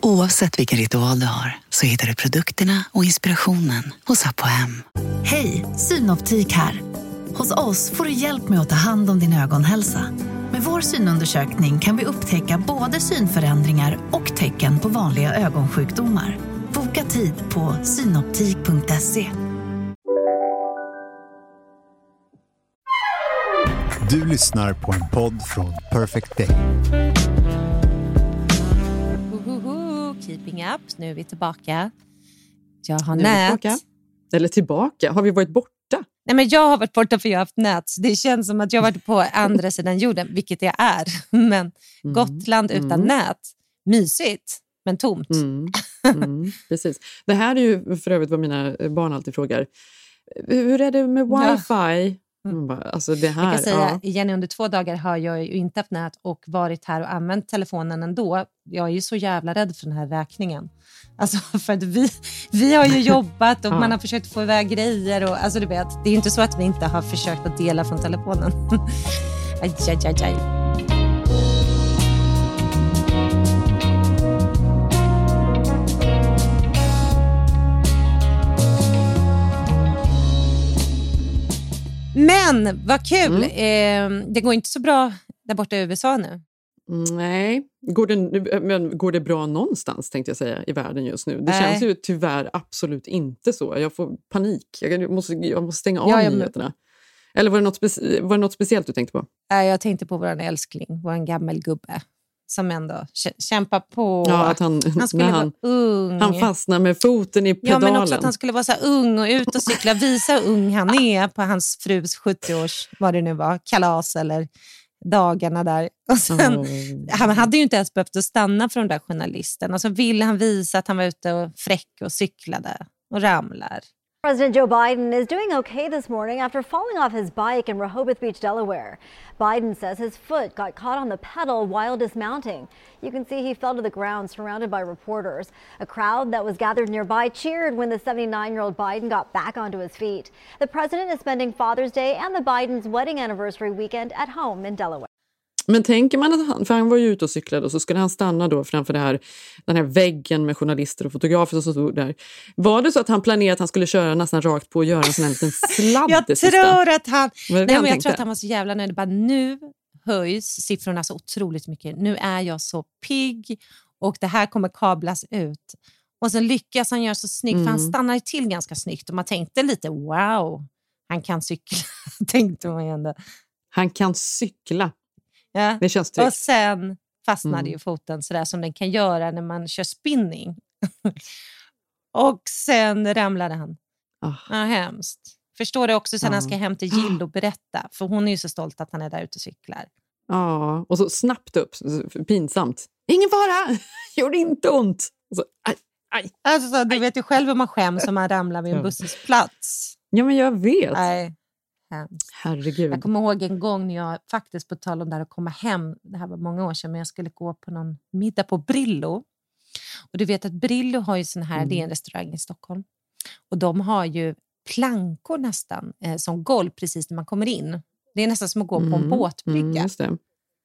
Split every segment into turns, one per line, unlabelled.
Oavsett vilken ritual du har så hittar du produkterna och inspirationen hos Apohem.
Hej, Synoptik här. Hos oss får du hjälp med att ta hand om din ögonhälsa. Med vår synundersökning kan vi upptäcka både synförändringar och tecken på vanliga ögonsjukdomar. Boka tid på synoptik.se.
Du lyssnar på en podd från Perfect Day.
Keeping up, nu är vi tillbaka. Jag har nät.
Eller tillbaka, har vi varit borta?
Nej, men jag har varit borta för jag har haft nät. Så det känns som att jag har varit på andra sidan jorden, vilket jag är. Men Gotland utan nät, mysigt, men tomt.
Precis. Det här är ju för övrigt vad mina barn alltid frågar. Hur är det med wifi? Alltså det här,
jag kan säga, Jenny, under 2 dagar har jag ju inte haft nät och varit här och använt telefonen ändå. Jag är ju så jävla rädd för den här räkningen. Alltså för att vi har ju jobbat och man har försökt få iväg grejer. Och, alltså du vet, det är ju inte så att vi inte har försökt att dela från telefonen. Aj. Men vad kul, det går inte så bra där borta i USA nu.
Nej, går det bra någonstans tänkte jag säga i världen just nu? Det känns ju tyvärr absolut inte så. Jag får panik, jag måste stänga av nyheterna. Eller var det något speciellt du tänkte på?
Jag tänkte på vår älskling, vår gammelgubbe. Som ändå kämpar på.
Ja, att han skulle vara
ung.
Han fastnar med foten i pedalen.
Ja, men också att han skulle vara så ung och ut och cykla. Visa hur ung han är på hans frus 70-års, vad det nu var, kalas eller dagarna där. Och sen, han hade ju inte ens behövt att stanna från den där journalisten. Och så ville han visa att han var ute och fräck och cyklade och ramlar.
President Joe Biden is doing okay this morning after falling off his bike in Rehoboth Beach, Delaware. Biden says his foot got caught on the pedal while dismounting. You can see he fell to the ground surrounded by reporters. A crowd that was gathered nearby cheered when the 79-year-old Biden got back onto his feet. The president is spending Father's Day and the Biden's wedding anniversary weekend at home in Delaware.
Men tänker man att han var ju ute och cyklade och så skulle han stanna då framför den här väggen med journalister och fotografer och så stod där. Var det så att han planerade att han skulle köra nästan rakt på och göra en sån här liten sladd?
Jag tror att han... jag tror att han var så jävla nöjd. Bara, nu höjs siffrorna så otroligt mycket. Nu är jag så pigg och det här kommer kablas ut. Och sen lyckas han göra så snyggt för han stannar till ganska snyggt och man tänkte lite wow, han kan cykla. Tänkte man ändå. Han kan cykla. Ja. Det känns tryggt. Och sen fastnade ju foten sådär som den kan göra när man kör spinning. Och sen ramlade han. Ja, hemskt. Förstår du också sen han ska hem till Jill och berätta. För hon är ju så stolt att han är där ute och cyklar. Ja, och så snabbt upp. Pinsamt. Ingen fara! Gjorde inte ont. Och så, aj. Alltså, du vet ju själv hur man skäms om man ramlar vid en bussplats. Ja, men jag vet. Nej. Herregud. Jag kommer ihåg en gång när jag faktiskt på tal om det här att komma hem, det här var många år sedan, men jag skulle gå på någon middag på Brillo. Och du vet att Brillo har ju sån här, det är en restaurang i Stockholm. Och de har ju plankor nästan som golv precis när man kommer in. Det är nästan som att gå på en båtbrygga. Just det.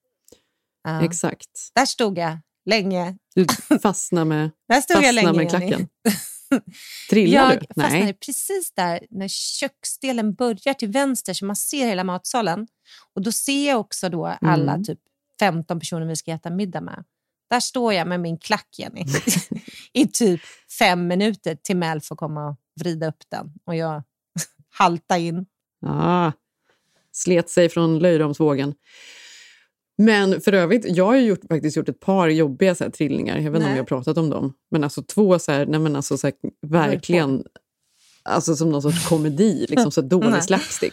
Exakt. Där stod jag länge. Du fastnade med, där stod jag länge, med klacken. Trillade du? Jag fastnade precis där när köksdelen börjar till vänster så man ser hela matsalen. Och då ser jag också då alla typ 15 personer vi ska äta middag med. Där står jag med min klack, Jenny. I typ 5 minuter till Mel får komma och vrida upp den. Och jag halta in. Slet sig från löjromsvågen. Men för övrigt, jag har ju faktiskt gjort ett par jobbiga så här, trillningar. Jag vet inte om jag har pratat om dem. Men alltså 2 så här, nej men alltså så här, verkligen alltså som någon sorts komedi, liksom så dålig slapstick.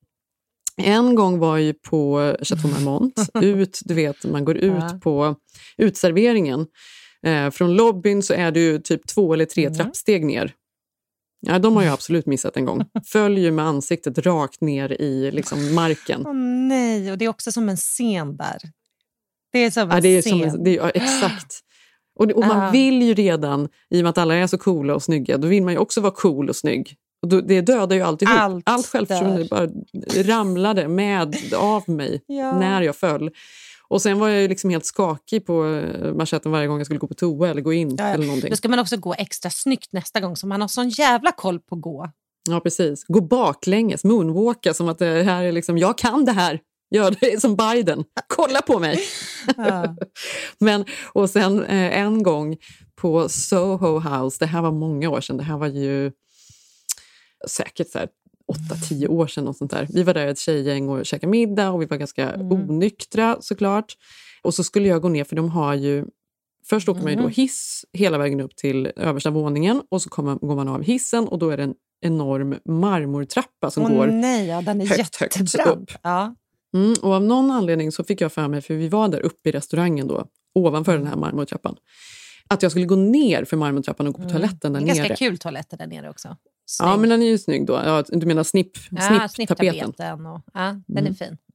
En gång var ju på Chateau Marmont, du vet, man går ut på utserveringen. Från lobbyn så är det ju typ 2 eller 3 trappsteg ner. Ja, de har jag absolut missat en gång. Följer med ansiktet rakt ner i liksom marken. Nej, och det är också som en scen där. Det är som en scen. Exakt. Och man vill ju redan, i och med att alla är så coola och snygga, då vill man ju också vara cool och snygg. Och det dödar ju alltihop. Allt självförtroende bara ramlade av mig när jag föll.
Och sen var jag ju liksom helt skakig på manschetten varje gång jag skulle gå på toa eller gå in eller någonting.
Då ska man också gå extra snyggt nästa gång så man har sån jävla koll på gå.
Ja, precis. Gå baklänges, moonwalka som att det här är liksom, jag kan det här. Gör det som Biden. Kolla på mig. Ja. Men, och sen en gång på Soho House, det här var många år sedan, det här var ju säkert så här 8-10 år sedan och sånt där. Vi var där ett tjejgäng och käkade middag och vi var ganska onyktra såklart. Och så skulle jag gå ner för de har ju, först åker man ju då hiss hela vägen upp till översta våningen och så går man av hissen och då är det en enorm marmortrappa som går
den är
högt upp.
Ja.
Och av någon anledning så fick jag för mig, för vi var där uppe i restaurangen då, ovanför den här marmortrappan, att jag skulle gå ner för marmortrappan och gå på toaletten där nere.
Det är ganska kul toaletter där nere också.
Snygg. Ja, men den är ju snygg då. Ja, du menar snipptapeten.
Den är fin.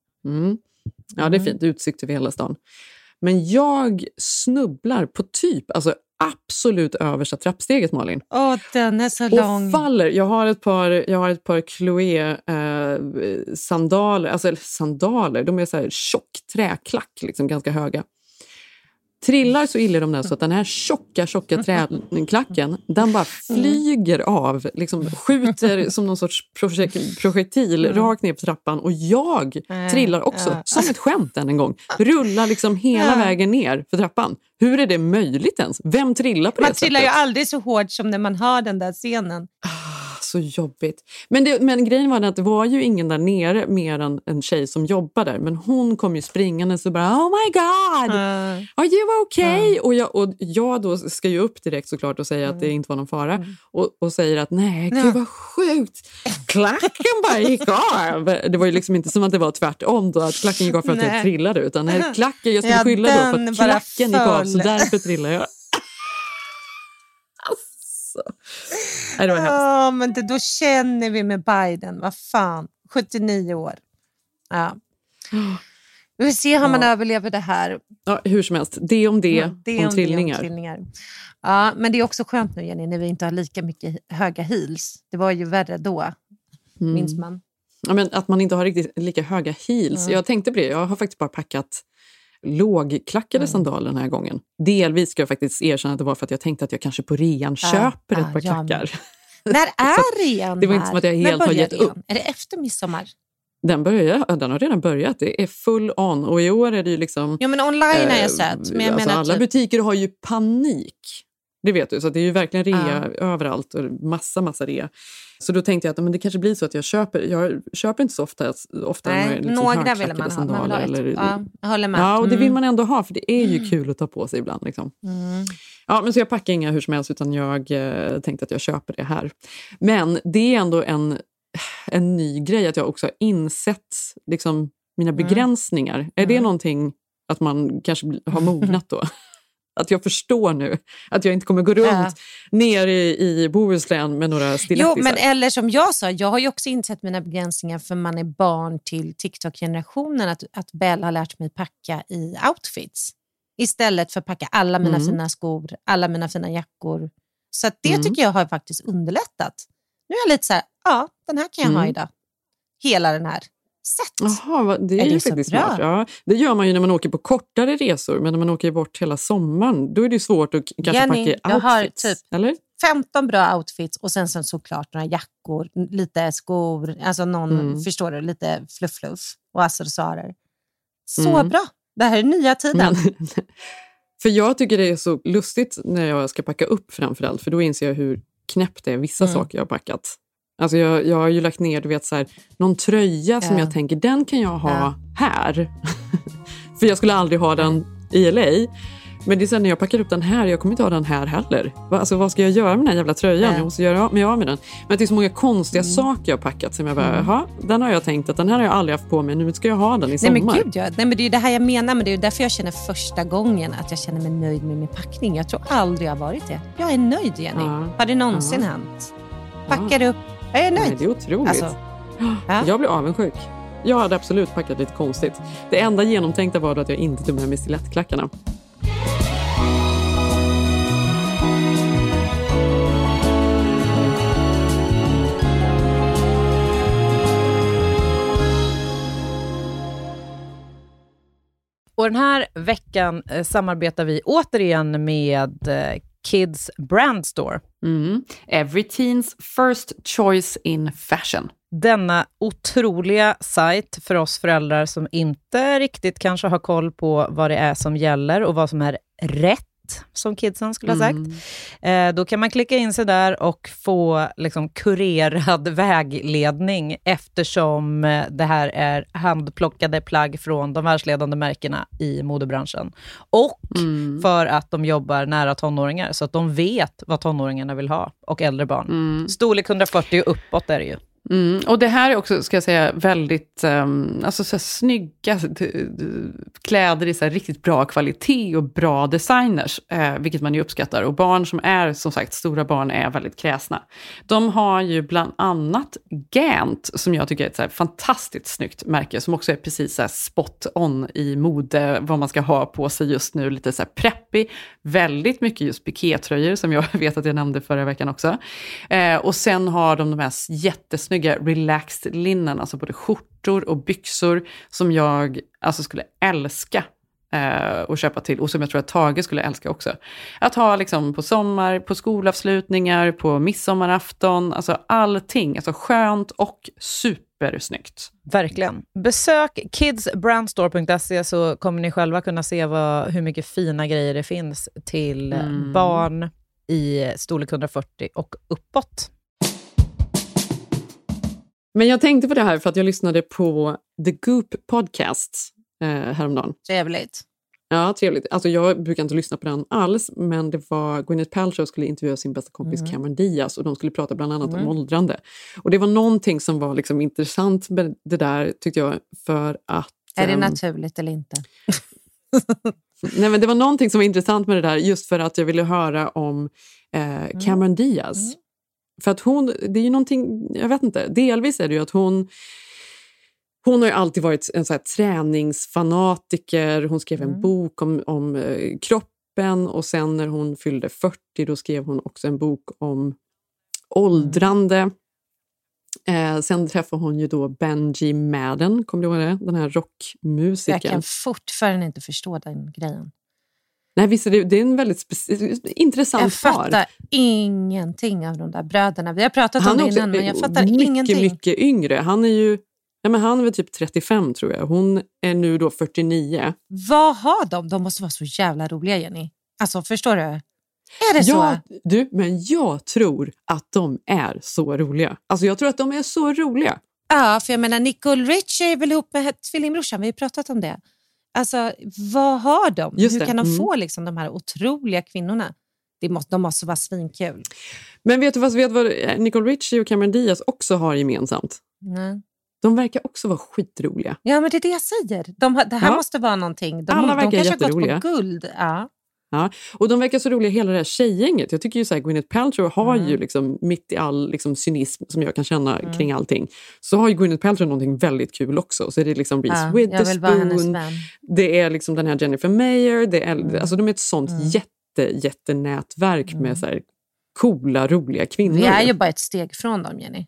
Ja, det är fint. Utsikt över hela stan. Men jag snubblar på typ, alltså absolut översta trappsteget, Malin.
Den är så lång.
Och faller. Jag har ett par Chloé sandaler, alltså sandaler, de är så här tjock träklack, liksom ganska höga. Trillar så illa de där så att den här tjocka träklacken, den bara flyger av, liksom skjuter som någon sorts projektil rakt ner på trappan och jag trillar också som ett skämt en gång. Rullar liksom hela vägen ner för trappan. Hur är det möjligt ens? Vem trillar på det sättet?
Man trillar ju aldrig så hårt som när man hör den där scenen.
Så jobbigt. Men grejen var att det var ju ingen där nere mer än en tjej som jobbar där. Men hon kom ju springande så bara, oh my god, are you okay? Och jag då ska ju upp direkt såklart och säga att det inte var någon fara. Och säger att nej, gud vad sjukt. Klacken bara gick av. Det var ju liksom inte som att det var tvärtom då, att klacken gick av för att jag trillade. Utan klacken, jag skulle skylla då på att klacken gick av, så därför trillade jag.
Det var hemskt. Men då känner vi med Biden. Vad fan, 79 år. Ja. Vi får se hur man överlever det här.
Ja, hur som helst. Det om trillingar.
Ja, men det är också skönt nu, Jenny, när vi inte har lika mycket höga heels. Det var ju värre då, minns man.
Ja, men att man inte har riktigt lika höga heels. Jag tänkte på det. Jag har faktiskt bara packat lågklackade sandaler den här gången. Delvis ska jag faktiskt erkänna att det var för att jag tänkte att jag kanske på rean köper ett par klackar.
När är rean?
Det var inte som att jag helt har gett upp.
Är det efter midsommar?
Den har redan börjat. Det är full on. Och i år är det ju liksom...
Ja, men online har jag sett. Men jag menar
alla butiker har ju panik. Det vet du. Så det är ju verkligen rea överallt. Och massa rea. Så då tänkte jag att men det kanske blir så att jag köper inte så ofta.
Nej,
liksom
några vill man ha. Man vill ha jag håller med.
Ja, och det vill man ändå ha. För det är ju kul att ta på sig ibland. Liksom. Ja, men så jag packar inga hur som helst. Utan jag tänkte att jag köper det här. Men det är ändå en ny grej att jag också har insett liksom, mina begränsningar. Är det någonting att man kanske har mognat då? Att jag förstår nu att jag inte kommer gå runt ner i Bohuslän med några stilettisar.
Jo, men eller som jag sa, jag har ju också insett mina begränsningar för man är barn till TikTok-generationen. Att Belle har lärt mig packa i outfits. Istället för att packa alla mina fina skor, alla mina fina jackor. Så att det tycker jag har faktiskt underlättat. Nu är jag lite så här, den här kan jag ha idag. Hela den här.
Jaha, det är ju faktiskt smart. Ja, det gör man ju när man åker på kortare resor. Men när man åker bort hela sommaren, då är det svårt att kanske packa outfits.
Jag har typ
eller?
15 bra outfits och sen såklart några jackor, lite skor, alltså förstår du, lite fluff och accessoarer. Så bra. Det här är nya tiden.
För jag tycker det är så lustigt när jag ska packa upp framförallt. För då inser jag hur knäppt det är vissa saker jag har packat. Alltså jag har ju lagt ner, du vet så här, någon tröja som jag tänker, den kan jag ha här. För jag skulle aldrig ha den i LA. Men det är sen när jag packar upp den här, jag kommer inte ha den här heller. Alltså vad ska jag göra med den här jävla tröjan? Jag måste göra mig av med den. Men det är så många konstiga saker jag har packat som jag bara, den har jag tänkt att den här har jag aldrig haft på mig. Nu ska jag ha den i sommar.
Nej men gud, Nej men det är ju det här jag menar. Men det är ju därför jag känner första gången att jag känner mig nöjd med min packning. Jag tror aldrig jag har varit det. Jag är nöjd, Jenny. Har det någonsin hänt? Packar upp. Jag är nöjd.
Nej, det är otroligt. Alltså, jag blir avundsjuk. Jag hade absolut packat lite konstigt. Det enda genomtänkta var att jag inte tog med mig stilettklackarna.
Och den här veckan samarbetar vi återigen med Kids Brand Store.
Every teens first choice in fashion.
Denna otroliga sajt för oss föräldrar som inte riktigt kanske har koll på vad det är som gäller och vad som är rätt, som kidsen skulle ha sagt. Då kan man klicka in sig där och få liksom kurerad vägledning, eftersom det här är handplockade plagg från de världsledande märkena i modebranschen. Och för att de jobbar nära tonåringar, så att de vet vad tonåringarna vill ha och äldre barn. Storlek 140 och uppåt är det ju.
Och det här är också, ska jag säga, väldigt alltså så här snygga kläder i så här riktigt bra kvalitet och bra designers, vilket man ju uppskattar. Och barn som är, som sagt, stora barn är väldigt kräsna. De har ju bland annat Gant, som jag tycker är ett så här fantastiskt snyggt märke, som också är precis så här spot on i mode, vad man ska ha på sig just nu, lite så här preppy, väldigt mycket just pikétröjor, som jag vet att jag nämnde förra veckan också. Och sen har de här jättesnygga relaxed linnen, alltså både skjortor och byxor, som jag alltså skulle älska att köpa till, och som jag tror att Tage skulle älska också. Att ha liksom på sommar, på skolavslutningar, på midsommarafton, alltså allting, alltså skönt och supersnyggt.
Verkligen. Besök kidsbrandstore.se, så kommer ni själva kunna se hur mycket fina grejer det finns till barn i storlek 140 och uppåt.
Men jag tänkte på det här för att jag lyssnade på The Goop podcast häromdagen.
Trevligt.
Ja, trevligt. Alltså jag brukar inte lyssna på den alls, men det var Gwyneth Paltrow skulle intervjua sin bästa kompis Cameron Diaz, och de skulle prata bland annat om åldrande. Och det var någonting som var liksom intressant med det där, tyckte jag, för att...
Är det naturligt eller inte?
Nej, men det var någonting som var intressant med det där, just för att jag ville höra om Cameron Diaz. För att det är ju någonting, jag vet inte, delvis är det ju att hon har ju alltid varit en så här träningsfanatiker. Hon skrev en bok om kroppen, och sen när hon fyllde 40 då skrev hon också en bok om åldrande. Sen träffade hon ju då Benji Madden, kommer du ihåg det? Den här rockmusikern.
Jag kan fortfarande inte förstå den grejen.
Nej, visst är det är en väldigt intressant
Jag fattar ingenting av de där bröderna. Vi har pratat om det innan, men jag fattar ingenting.
Mycket yngre. Han är ju... Nej, men han är väl typ 35, tror jag. Hon är nu då 49.
Vad har de? De måste vara så jävla roliga, Jenny. Alltså, förstår du? Är det så?
Men jag tror att de är så roliga. Alltså, jag tror att de är så roliga.
Ja, för jag menar, Nicole Richie är väl ihop med tvillingbrorsan. Vi har pratat om det. Alltså, vad har de? Hur kan de få liksom de här otroliga kvinnorna? De måste vara svinkul.
Men vet du vad Nicole Richie och Cameron Diaz också har gemensamt?
Nej.
De verkar också vara skitroliga.
Ja, men det är det jag säger. Det här måste vara någonting.
Alla verkar
kanske
jätteroliga.
Har gått på guld. Ja.
Ja, och de verkar så roliga, hela det här tjejgänget. Jag tycker ju så här, Gwyneth Paltrow har ju liksom, mitt i all liksom cynism som jag kan känna kring allting, så har ju Gwyneth Paltrow någonting väldigt kul också. Så är det liksom Reese Witherspoon, det är liksom den här Jennifer Mayer, det är, alltså de är ett sånt jättenätverk med så här coola, roliga kvinnor.
Vi är ju bara ett steg från dem, Jenny.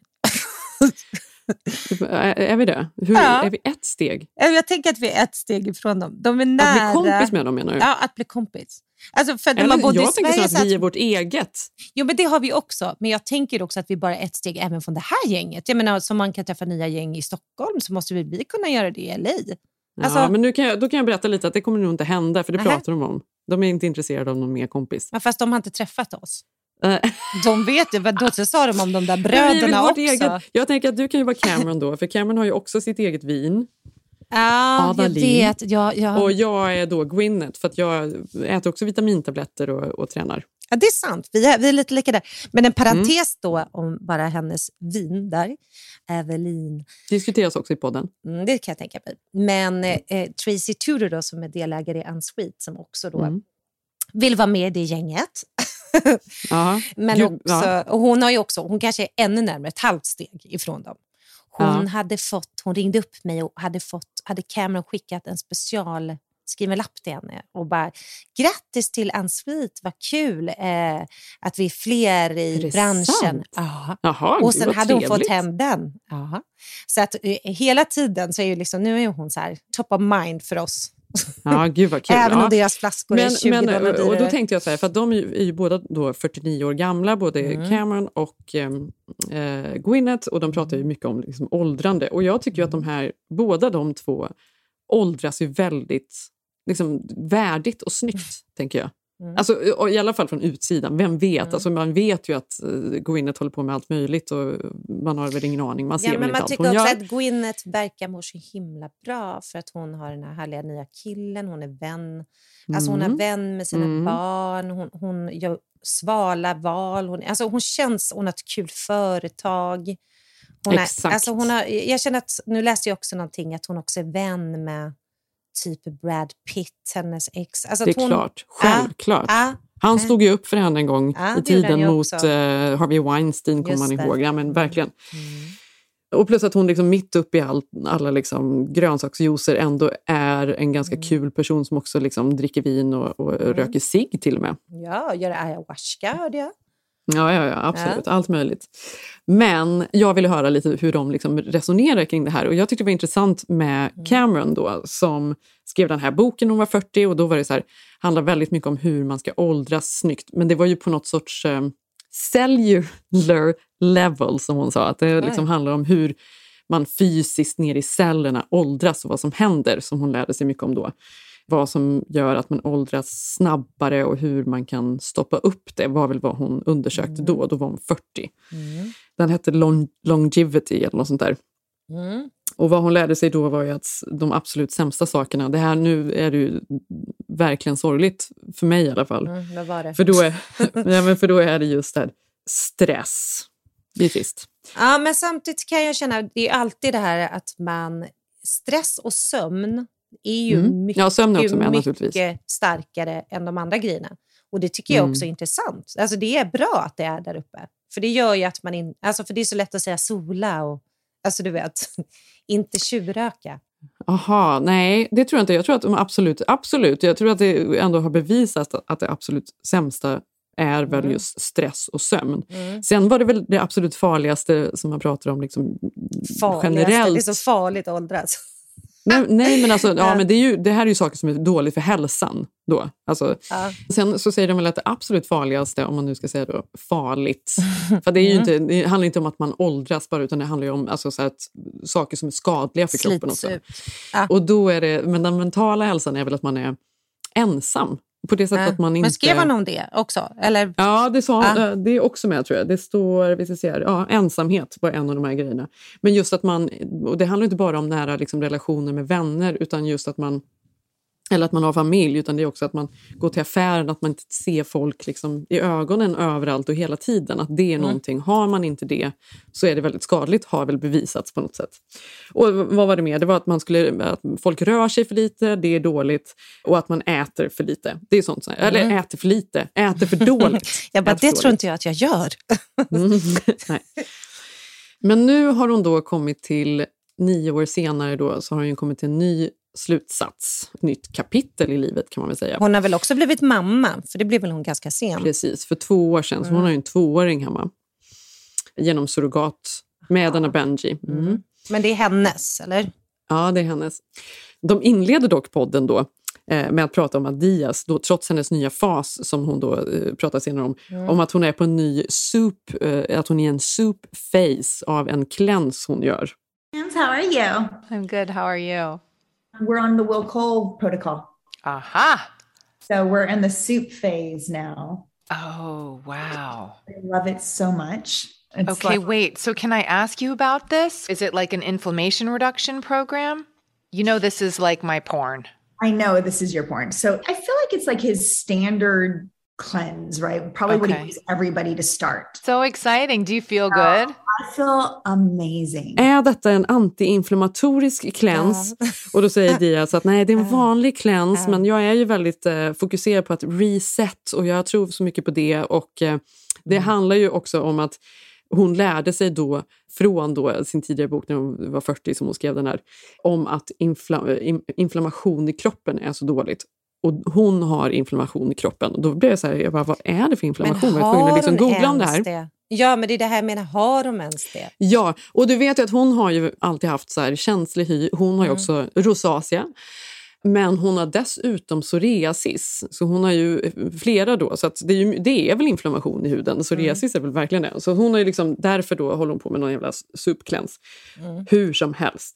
Är vi det? Är vi ett steg?
Jag tänker att vi är ett steg ifrån dem. De är nära.
Att bli kompis med dem, menar du?
Ja, att bli kompis. Alltså, för
jag tänker så att vi är vårt eget.
Jo, men det har vi också. Men jag tänker också att vi bara är ett steg även från det här gänget. Jag menar, som man kan träffa nya gäng i Stockholm, så måste vi kunna göra det i LA. Alltså,
ja, men då kan jag berätta lite att det kommer nog inte hända, för det pratar de om. De är inte intresserade av någon mer kompis.
Men fast de har inte träffat oss. De vet ju, då sa de om de där bröderna också.
Eget. Jag tänker att du kan ju vara Cameron då, för Cameron har ju också sitt eget vin.
Ja, jag vet.
Och jag är då Gwyneth, för att jag äter också vitamintabletter och tränar.
Ja, det är sant. Vi är lite lika där. Men en parentes då om bara hennes vin där. Evelyn.
Diskuteras också i podden.
Det kan jag tänka mig. Men Tracy Tudor då, som är delägare i Unsweet, som också då vill vara med i det gänget. Men också, och hon kanske är ännu närmare ett halvt steg ifrån dem. Hon ringde upp mig och hade Cameron skickat en specialskriven lapp till henne och bara, grattis till Unsweet, vad kul att vi är fler i branschen.
Jaha,
och sen hade hon
trevligt.
fått hem den. Så att hela tiden så är ju liksom, nu är hon så här top of mind för oss
Ja, gud vad kul.
Även om deras flaskor är 20 dollar dyrare.
Och då tänkte jag så här, för att de är ju båda då 49 år gamla, både Cameron och Gwyneth, och de pratar ju mycket om liksom åldrande. Och jag tycker ju att de här, båda de två åldras ju väldigt liksom värdigt och snyggt, tänker jag. Alltså, i alla fall från utsidan. Vem vet? Alltså, man vet ju att Gwyneth håller på med allt möjligt och man har väl ingen aning. Man ser väl inte allt hon gör.
Man tycker också att Gwyneth verkar må så himla bra för att hon har den här härliga nya killen. Hon är vän. Alltså hon är vän med sina barn. Hon gör svala val. Hon har ett kul företag.
Exakt.
Jag känner att, nu läste jag också någonting, att hon också är vän med typ Brad Pitt, hennes ex. Alltså
det är klart, självklart. Han stod ju upp för henne en gång i tiden mot Harvey Weinstein, kommer man ihåg. Ja, men verkligen. Och plus att hon liksom mitt upp i alla liksom grönsaksjuicer ändå är en ganska kul person som också liksom dricker vin och röker cigg till och med.
Ja, gör ayahuasca, hörde jag.
Ja, absolut. Allt möjligt. Men jag ville höra lite hur de liksom resonerar kring det här. Och jag tyckte det var intressant med Cameron då, som skrev den här boken när hon var 40. Och då var det så här, handlar väldigt mycket om hur man ska åldras snyggt. Men det var ju på något sorts cellular level, som hon sa. Att det liksom handlar om hur man fysiskt ner i cellerna åldras och vad som händer, som hon lärde sig mycket om då. Vad som gör att man åldras snabbare och hur man kan stoppa upp det var väl vad hon undersökte då. Då var hon 40. Den hette longevity eller något sånt där. Och vad hon lärde sig då var ju att de absolut sämsta sakerna, det här nu är det ju verkligen sorgligt för mig i alla fall.
Vad var det?
För då är det just där stress. Det är trist.
Ja, men samtidigt kan jag känna, det är alltid det här att stress och sömn är ju mycket starkare än de andra grejerna. Och det tycker jag också är intressant. Alltså det är bra att det är där uppe. För det gör ju att man för det är så lätt att säga sola och alltså du vet, inte tjurröka.
Aha, nej, det tror jag inte. Jag tror att de absolut. Jag tror att det ändå har bevisat att det absolut sämsta är väl just stress och sömn. Sen var det väl det absolut farligaste som man pratar om liksom generellt.
Det är så farligt att åldras.
Nej, men alltså, men det här är ju saker som är dåligt för hälsan då. Alltså, sen så säger de väl att det absolut farligaste, om man nu ska säga då, farligt. För det är ju inte, det handlar inte om att man åldras bara, utan det handlar ju om alltså, så att, saker som är skadliga för kroppen också. Och då är det, men den mentala hälsan är väl att man är ensam. På det sättet att man inte...
Men skrev han om det också? Eller?
Ja, det är också med, tror jag. Det står, vi ska se här, ensamhet var en av de här grejerna. Men just att man, och det handlar inte bara om nära liksom, relationer med vänner, utan just att man, eller att man har familj, utan det är också att man går till affären, att man inte ser folk liksom, i ögonen överallt och hela tiden. Att det är någonting. Har man inte det så är det väldigt skadligt, har väl bevisats på något sätt. Och vad var det mer? Det var att folk rör sig för lite, det är dåligt, och att man äter för lite. Det är sånt. Eller äter för lite, äter för dåligt.
Jag bara, det tror inte jag att jag gör.
Nej. Men nu har hon då kommit till 9 år senare då, så har hon kommit till en ny slutsats, ett nytt kapitel i livet kan man väl säga.
Hon har väl också blivit mamma, för det blev väl hon ganska sen.
Precis, för 2 år sedan, så hon har ju en 2-åring hemma. Genom surrogat med Anna Benji.
Men det är hennes, eller?
Ja, det är hennes. De inleder dock podden då med att prata om att Diaz, då, trots hennes nya fas som hon då pratar senare om att hon är på en ny att hon är en soup phase av en cleanse hon gör.
How are you?
I'm good. How are you?
We're on the Will Cole protocol.
Aha!
So we're in the soup phase now.
Oh, wow.
I love it so much.
Okay, wait. So can I ask you about this? Is it like an inflammation reduction program? You know, this is like my porn.
I know this is your porn. So I feel like it's like his standard cleanse, right? Probably what he wants everybody to start.
So exciting. Do you feel good?
I feel amazing.
Är detta en antiinflammatorisk cleanse? Och då säger Diaz att nej, det är en vanlig cleanse, men jag är ju väldigt fokuserad på att reset, och jag tror så mycket på det, och det handlar ju också om att hon lärde sig då från då sin tidigare bok när hon var 40 som hon skrev den här, om att inflammation i kroppen är så dåligt. Och hon har inflammation i kroppen. Och då blev jag så här, jag bara, vad är det för inflammation?
Men har
liksom googla om det här.
Det? Ja, men det är det här jag menar, har de ens det?
Ja, och du vet ju att hon har ju alltid haft så här känslig hy. Hon har ju också rosacea. Men hon har dessutom psoriasis. Så hon har ju flera då. Så att det är väl inflammation i huden. Psoriasis är väl verkligen det. Så hon har ju liksom, därför då håller hon på med någon jävla supkläns. Hur som helst.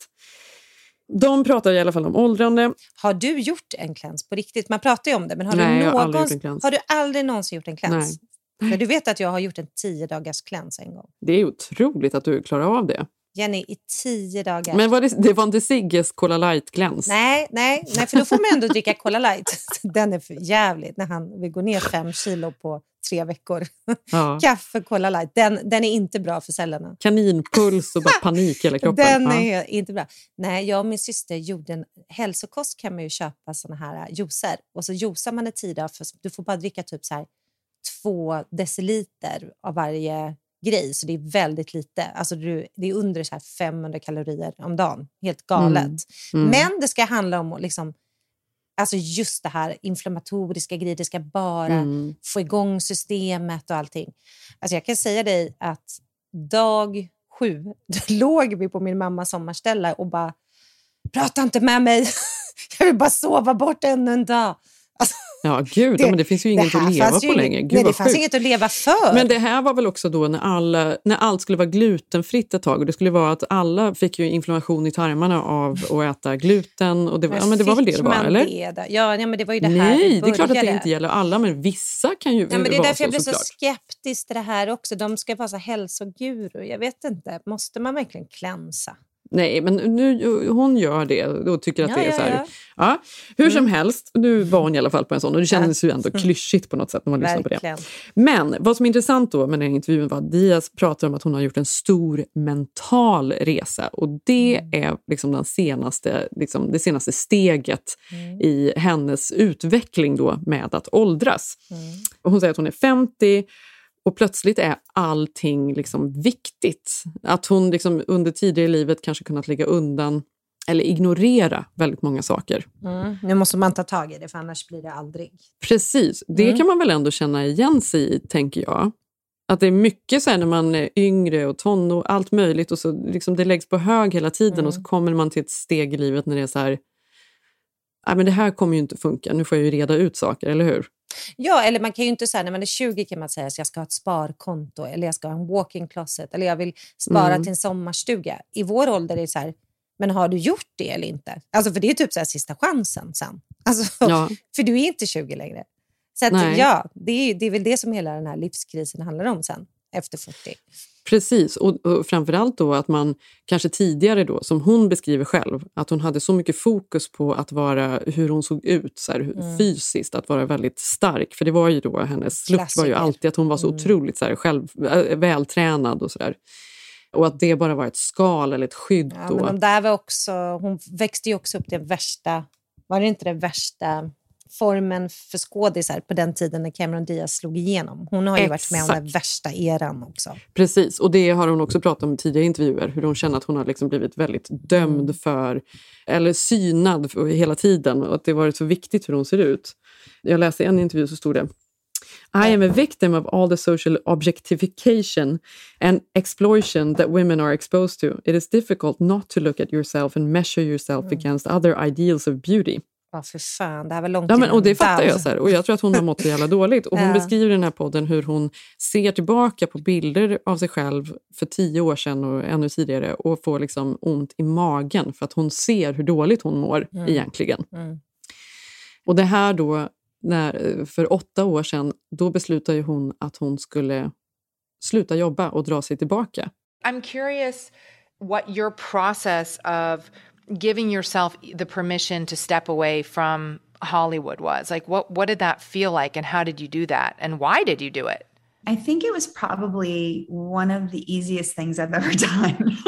De pratar i alla fall om åldrande.
Har du gjort en kläns på riktigt? Man pratar ju om det. Men har du aldrig någonsin gjort en kläns? Nej. För du vet att jag har gjort en 10-dagars kläns en gång.
Det är otroligt att du klarar av det.
Jenny, i 10 dagar.
Men det var inte Sigges Cola Light-gläns?
Nej, för då får man ändå dricka Cola Light. Den är för jävligt när han vill gå ner 5 kilo på 3 veckor. Ja. Kaffe, Cola Light. Den är inte bra för cellerna.
Kaninpuls och bara panik i hela kroppen.
Den är inte bra. Nej, jag och min syster gjorde en hälsokost, kan man ju köpa såna här juicer. Och så juicar man i 10 dagar. För du får bara dricka typ så här 2 deciliter av varje grej, så det är väldigt lite. Alltså det är under så här 500 kalorier om dagen. Helt galet. Men det ska handla om liksom, alltså just det här inflammatoriska grejer. Det ska bara få igång systemet och allting. Alltså jag kan säga dig att dag 7 låg vi på min mammas sommarställe och bara, prata inte med mig. Jag vill bara sova bort ännu en dag. Alltså,
ja, gud, men det finns ju inget att leva på längre. Gud,
nej, det fanns inget att leva för.
Men det här var väl också då när allt skulle vara glutenfritt ett tag. Och det skulle vara att alla fick ju inflammation i tarmarna av att äta gluten. Och det var, men det var väl det var, eller?
Ja, men det var ju det här.
Nej, det är klart att det inte gäller alla, men vissa kan ju
men det är
vara
därför jag blir så
klart.
skeptisk till det här också. De ska vara så hälsoguru. Jag vet inte, måste man verkligen klänsa?
Nej, men nu hon gör det och tycker att det är så här. Ja. Hur som helst, nu var hon i alla fall på en sån och det kändes ju ändå klyschigt på något sätt när man lyssnar på det. Men vad som är intressant då med den här intervjun var att Diaz pratar om att hon har gjort en stor mental resa och det är liksom det senaste steget i hennes utveckling då med att åldras. Och hon säger att hon är 50 och plötsligt är allting liksom viktigt. Att hon liksom under tidigare i livet kanske kunnat lägga undan eller ignorera väldigt många saker.
Nu måste man ta tag i det, för annars blir det aldrig.
Precis, det kan man väl ändå känna igen sig i, tänker jag. Att det är mycket så här när man är yngre och tonår, allt möjligt. Och så liksom det läggs på hög hela tiden och så kommer man till ett steg i livet när det är så här, nej men det här kommer ju inte funka, nu får jag ju reda ut saker, eller hur?
Ja, eller man kan ju inte säga när man är 20 kan man säga att jag ska ha ett sparkonto eller jag ska ha en walk-in closet eller jag vill spara till en sommarstuga. I vår ålder är det så här, men har du gjort det eller inte? Alltså för det är typ så här sista chansen sen. Alltså, för du är inte 20 längre. Så att, det är väl det som hela den här livskrisen handlar om sen, efter 40.
Precis, och framförallt då att man kanske tidigare då, som hon beskriver själv, att hon hade så mycket fokus på att vara, hur hon såg ut så här, fysiskt, att vara väldigt stark. För det var ju då, hennes look var ju alltid att hon var så otroligt så här, vältränad och sådär. Och att det bara var ett skal eller ett skydd då.
Men de där var också, hon växte ju också upp den värsta, var det inte den värsta formen för skådisar på den tiden när Cameron Diaz slog igenom. Hon har ju varit med om den värsta eran också. Precis,
och det har hon också pratat om i tidigare intervjuer. Hur hon känner att hon har liksom blivit väldigt dömd för, eller synad för hela tiden. Och att det har varit så viktigt hur hon ser ut. Jag läste en intervju så stod det: I am a victim of all the social objectification and exploitation that women are exposed to. It is difficult not to look at yourself and measure yourself against other ideals of beauty.
Ja, för fan, det här var långt
innan. Och det fattar jag så här. Och jag tror att hon har mått så jävla dåligt. Och hon beskriver i den här podden hur hon ser tillbaka på bilder av sig själv för 10 år sedan och ännu tidigare och får liksom ont i magen för att hon ser hur dåligt hon mår egentligen. Och det här då, för 8 år sedan, då beslutar ju hon att hon skulle sluta jobba och dra sig tillbaka.
I'm curious what your process of giving yourself the permission to step away from Hollywood was. Like, what did that feel like and how did you do that? And why did you do it?
I think it was probably one of the easiest things I've ever done.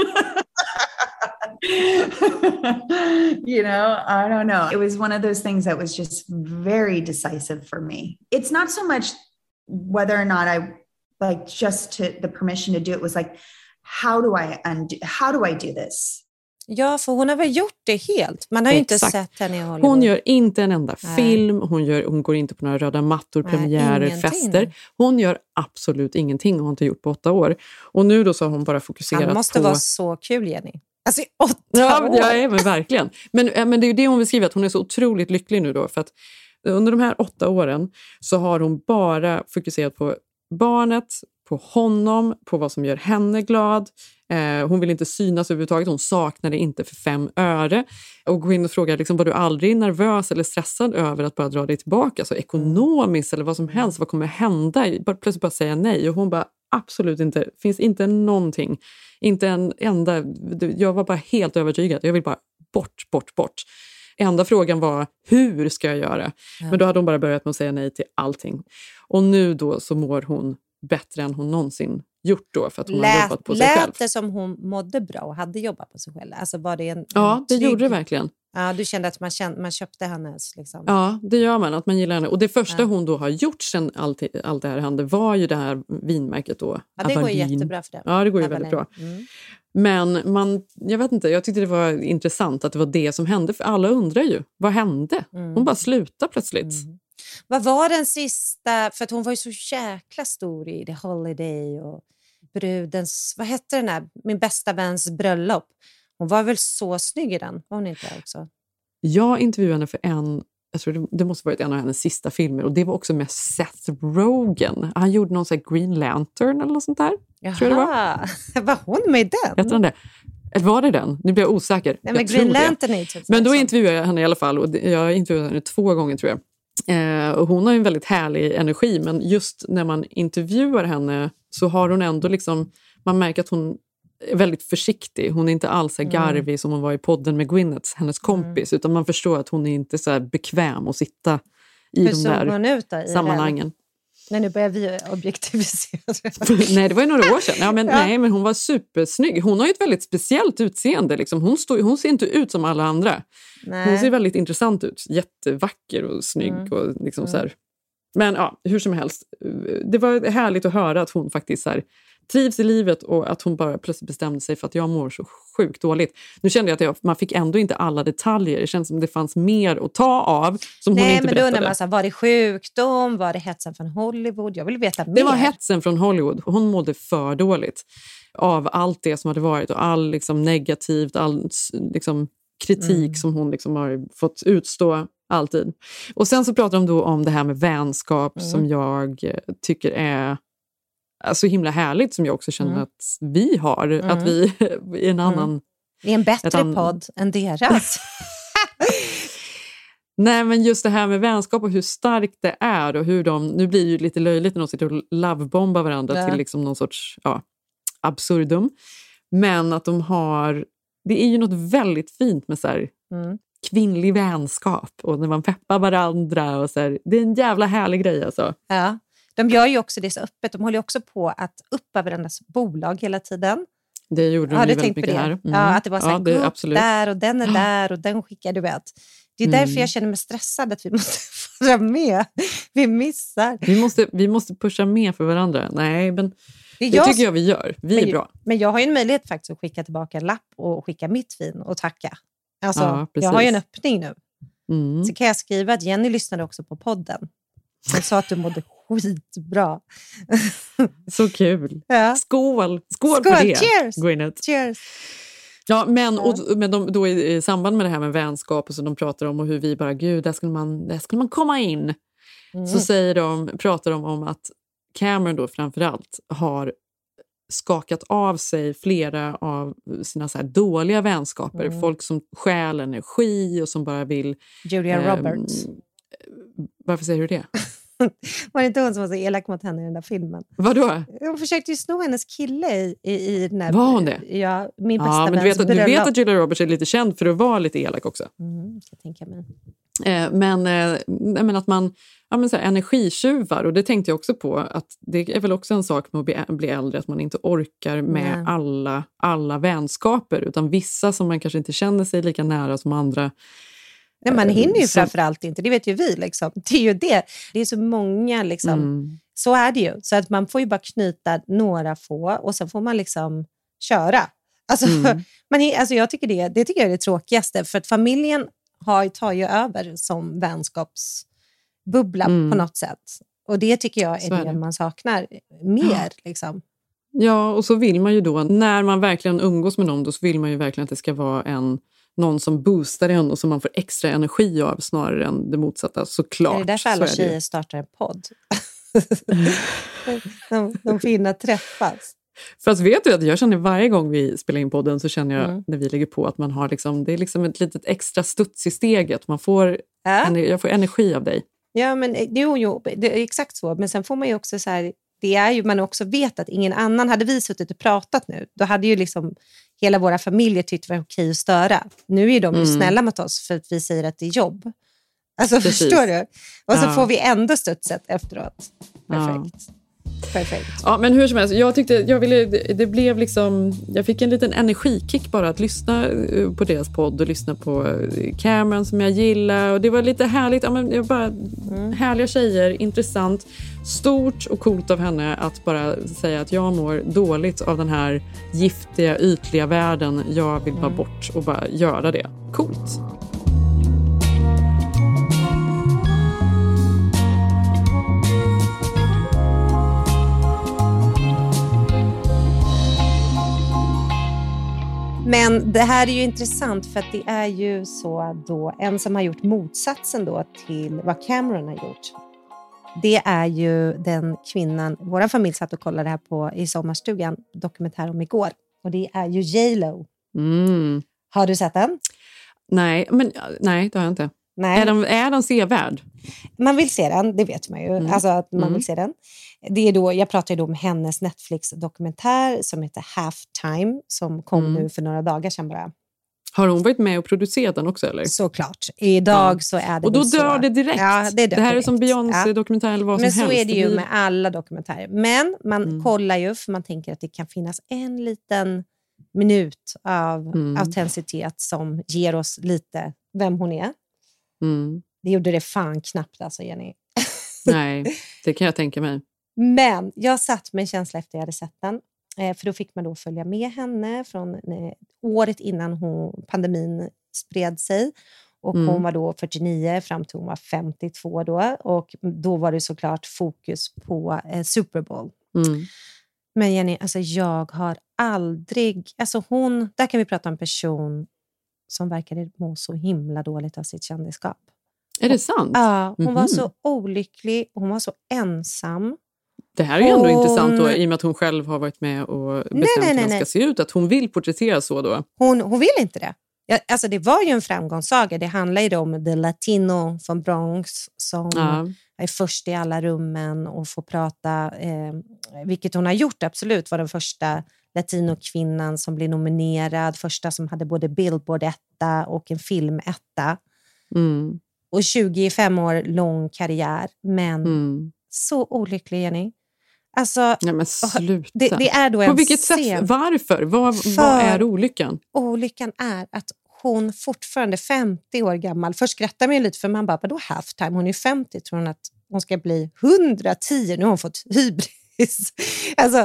You know, I don't know. It was one of those things that was just very decisive for me. It's not so much whether or not I like just to the permission to do it was like, how do I do this?
Ja, för hon har väl gjort det helt. Man har ju inte sett henne i Hollywood.
Hon gör inte en enda film. Hon går inte på några röda mattor, premiärer, fester. Hon gör absolut ingenting och har inte gjort på 8 år. Och nu då så har hon bara fokuserat på...
Det måste vara så kul, Jenny. Alltså i 8 år?
Ja, men verkligen. Men det är ju det hon beskriver, att hon är så otroligt lycklig nu då. För att under de här 8 åren så har hon bara fokuserat på barnet, på honom, på vad som gör henne glad. Hon vill inte synas överhuvudtaget. Hon saknar det inte för 5 öre. Och gå in och fråga, liksom, var du aldrig nervös eller stressad över att bara dra dig tillbaka? Alltså ekonomiskt eller vad som helst. Vad kommer hända? Plötsligt bara säga nej. Och hon bara, absolut inte. Finns inte någonting. Inte en enda. Jag var bara helt övertygad. Jag vill bara bort. Enda frågan var, hur ska jag göra? Ja. Men då hade hon bara börjat med att säga nej till allting. Och nu då så mår hon bättre än hon någonsin gjort då, för att hon har jobbat på sig själv.
Lät det som hon mådde bra och hade jobbat på sig själv? Alltså var det en
ja, det gjorde det verkligen.
Ja, du kände att man köpte hennes liksom.
Ja, det gör man, att man gillar henne. Och det första hon då har gjort sen allt det här hände var ju det här vinmärket då.
Ja, det går ju jättebra för det.
Ja, det går ju väldigt bra. Men jag vet inte, jag tyckte det var intressant att det var det som hände. För alla undrar ju, vad hände? Hon bara slutade plötsligt.
Vad var den sista, för att hon var ju så jäkla stor i The Holiday och brudens, vad hette den här, min bästa väns bröllop. Hon var väl så snygg i den, var hon inte också?
Jag intervjuade henne för jag tror det måste varit en av hennes sista filmer, och det var också med Seth Rogen. Han gjorde någon sån här Green Lantern eller något sånt där.
Jaha,
tror jag det
var hon med i den?
Heter den det? Eller var det den? Nu blir jag osäker.
Nej, men Green Lantern är typ.
Men då intervjuade jag henne i alla fall, och jag intervjuade henne 2 gånger tror jag. Och hon har en väldigt härlig energi, men just när man intervjuar henne så har hon ändå liksom, man märker att hon är väldigt försiktig. Hon är inte alls så garvig som hon var i podden med Gwyneth, hennes kompis, utan man förstår att hon är inte så här bekväm att sitta i de där sammanhangen.
Nej, nu börjar vi objektivisera.
Nej, det var ju några år sedan. Ja, men, nej, men hon var supersnygg. Hon har ju ett väldigt speciellt utseende. Liksom. Hon ser inte ut som alla andra. Nej. Hon ser väldigt intressant ut. Jättevacker och snygg. Och liksom så här. Men ja, hur som helst. Det var härligt att höra att hon faktiskt så här, trivs i livet, och att hon bara plötsligt bestämde sig för att jag mår så sjukt dåligt. Nu kände jag att man fick ändå inte alla detaljer. Det känns som det fanns mer att ta av som hon inte berättade. Nej, men då undrar man så här, var det sjukdom? Var det hetsen från Hollywood? Jag vill veta mer. Det var hetsen från Hollywood. Hon mådde för dåligt av allt det som hade varit, och all liksom negativt, all liksom kritik som hon liksom har fått utstå alltid. Och sen så pratar de då om det här med vänskap som jag tycker är så himla härligt, som jag också känner att vi har. Att vi är en annan...
Det är en bättre podd än deras.
Nej, men just det här med vänskap och hur starkt det är, och hur de... Nu blir det ju lite löjligt när de sitter och lovebombar varandra till liksom någon sorts absurdum. Men att de har... Det är ju något väldigt fint med så här... kvinnlig vänskap, och när man peppar varandra och så här, det är en jävla härlig grej alltså. Ja.
De gör ju också det så öppet. De håller ju också på att uppa varandras bolag hela tiden.
Det gjorde de ju väldigt mycket här.
Ja, att det var så här, absolut. Där och den är där och den skickar, du vet. Det är därför jag känner mig stressad att vi måste vara med. Vi missar.
Vi måste pusha med för varandra. Nej, men det tycker jag vi gör. Vi är bra.
Men jag har ju en möjlighet faktiskt att skicka tillbaka en lapp och skicka mitt fin och tacka. Alltså, jag har ju en öppning nu. Så kan jag skriva att Jenny lyssnade också på podden. Hon sa att du mådde skitbra.
Så kul. Ja. Skål för det.
Cheers.
Gwyneth.
Cheers.
Ja, men då i samband med det här med vänskap och så de pratar om, och hur vi bara, gud, där skulle man komma in. Så pratar de om att Cameron då framförallt har skakat av sig flera av sina så här dåliga vänskaper. Folk som stjäl energi och som bara vill...
Julia Roberts.
Varför säger du det?
Var det inte hon som var så elak mot henne i den där filmen?
Vadå?
Hon försökte ju sno hennes kille i den här...
Var hon det?
Ja, min bästa väns bröllop.
Du vet att Julia Roberts är lite känd för att vara lite elak också.
Jag tänker mig.
Men att man... Ja, men så här, energitjuvar, och det tänkte jag också på, att det är väl också en sak med att bli äldre, att man inte orkar med alla vänskaper, utan vissa som man kanske inte känner sig lika nära som andra.
Nej, man hinner ju framförallt inte, det vet ju vi liksom. Det är ju det. Det är så många liksom. Så är det ju. Så att man får ju bara knyta några få, och sen får man liksom köra. Alltså, alltså jag tycker det tycker jag är det tråkigaste, för att familjen tar ju över som vänskapsbubbla på något sätt. Och det tycker jag är det man saknar mer liksom.
Ja, och så vill man ju då, när man verkligen umgås med någon, då så vill man ju verkligen att det ska vara någon som boostar en och som man får extra energi av snarare än det motsatta, såklart.
Är det därför alla tjejer startar en podd? de finna träffas.
Fast vet du att jag känner varje gång vi spelar in podden så känner jag när vi lägger på att man har liksom, det är liksom ett litet extra studs i steget. Jag får energi av dig.
Ja, men det är exakt så. Men sen får man ju också så här, det är ju, man också vet att ingen annan, hade vi suttit och pratat nu, då hade ju liksom hela våra familjer tyckt det var okej att störa. Nu är de ju snälla mot oss för att vi säger att det är jobb. Alltså förstår du? Och så får vi ändå studset efteråt. Perfekt.
Ja, men hur som helst, det blev liksom, jag fick en liten energikick bara att lyssna på deras podd och lyssna på Cameron som jag gillar, och det var lite härligt, härliga tjejer, intressant, stort och coolt av henne att bara säga att jag mår dåligt av den här giftiga, ytliga världen, jag vill bara bort och bara göra det. Coolt.
Men det här är ju intressant för att det är ju så då, en som har gjort motsatsen då till vad Cameron har gjort. Det är ju den kvinnan, vår familj satt och kollade här på i sommarstugan, dokumentär om igår. Och det är ju J.Lo. Har du sett den?
Nej, det har jag inte.
Nej.
Är den sevärd?
Man vill se den, det vet man ju. Alltså att man vill se den. Det är då, jag pratar ju då om hennes Netflix-dokumentär som heter Halftime, som kom nu för några dagar sedan bara.
Har hon varit med och producerat den också, eller?
Såklart. Idag så är det.
Och då dör det direkt.
Ja, det
här är som Beyoncé-dokumentär eller vad som helst.
Men så är det ju med alla dokumentärer. Men man kollar ju, för man tänker att det kan finnas en liten minut av autenticitet som ger oss lite vem hon är. Det gjorde det fan knappt alltså, Jenny.
Nej, det kan jag tänka mig.
Men jag satt med en känsla efter jag hade sett den. För då fick man då följa med henne från året innan pandemin spred sig. Och hon var då 49 fram till hon var 52 då. Och då var det såklart fokus på Super Bowl. Men Jenny, alltså jag har aldrig... Alltså där kan vi prata om en person som verkade må så himla dåligt av sitt kändisskap.
Är det sant?
Ja, hon var så olycklig. Hon var så ensam.
Det här är ju ändå intressant då, i och med att hon själv har varit med och bestämt hur den ska se ut. Att hon vill porträttera så då.
Hon vill inte det. Alltså det var ju en framgångssaga. Det handlar ju om The Latino från Bronx som är först i alla rummen och får prata. Vilket hon har gjort absolut. Var den första latinokvinnan som blev nominerad. Första som hade både Billboard-etta och en film-etta. Och 25 år lång karriär. Men så olycklig, Jenny. Alltså,
ja, men sluta.
Det är då en
på vilket sätt? Varför? Vad är olyckan?
Olyckan är att hon fortfarande 50 år gammal. Först skrattar man ju lite för man bara, då halftime? Hon är 50, tror hon att hon ska bli 110. Nu har hon fått hybris. Alltså,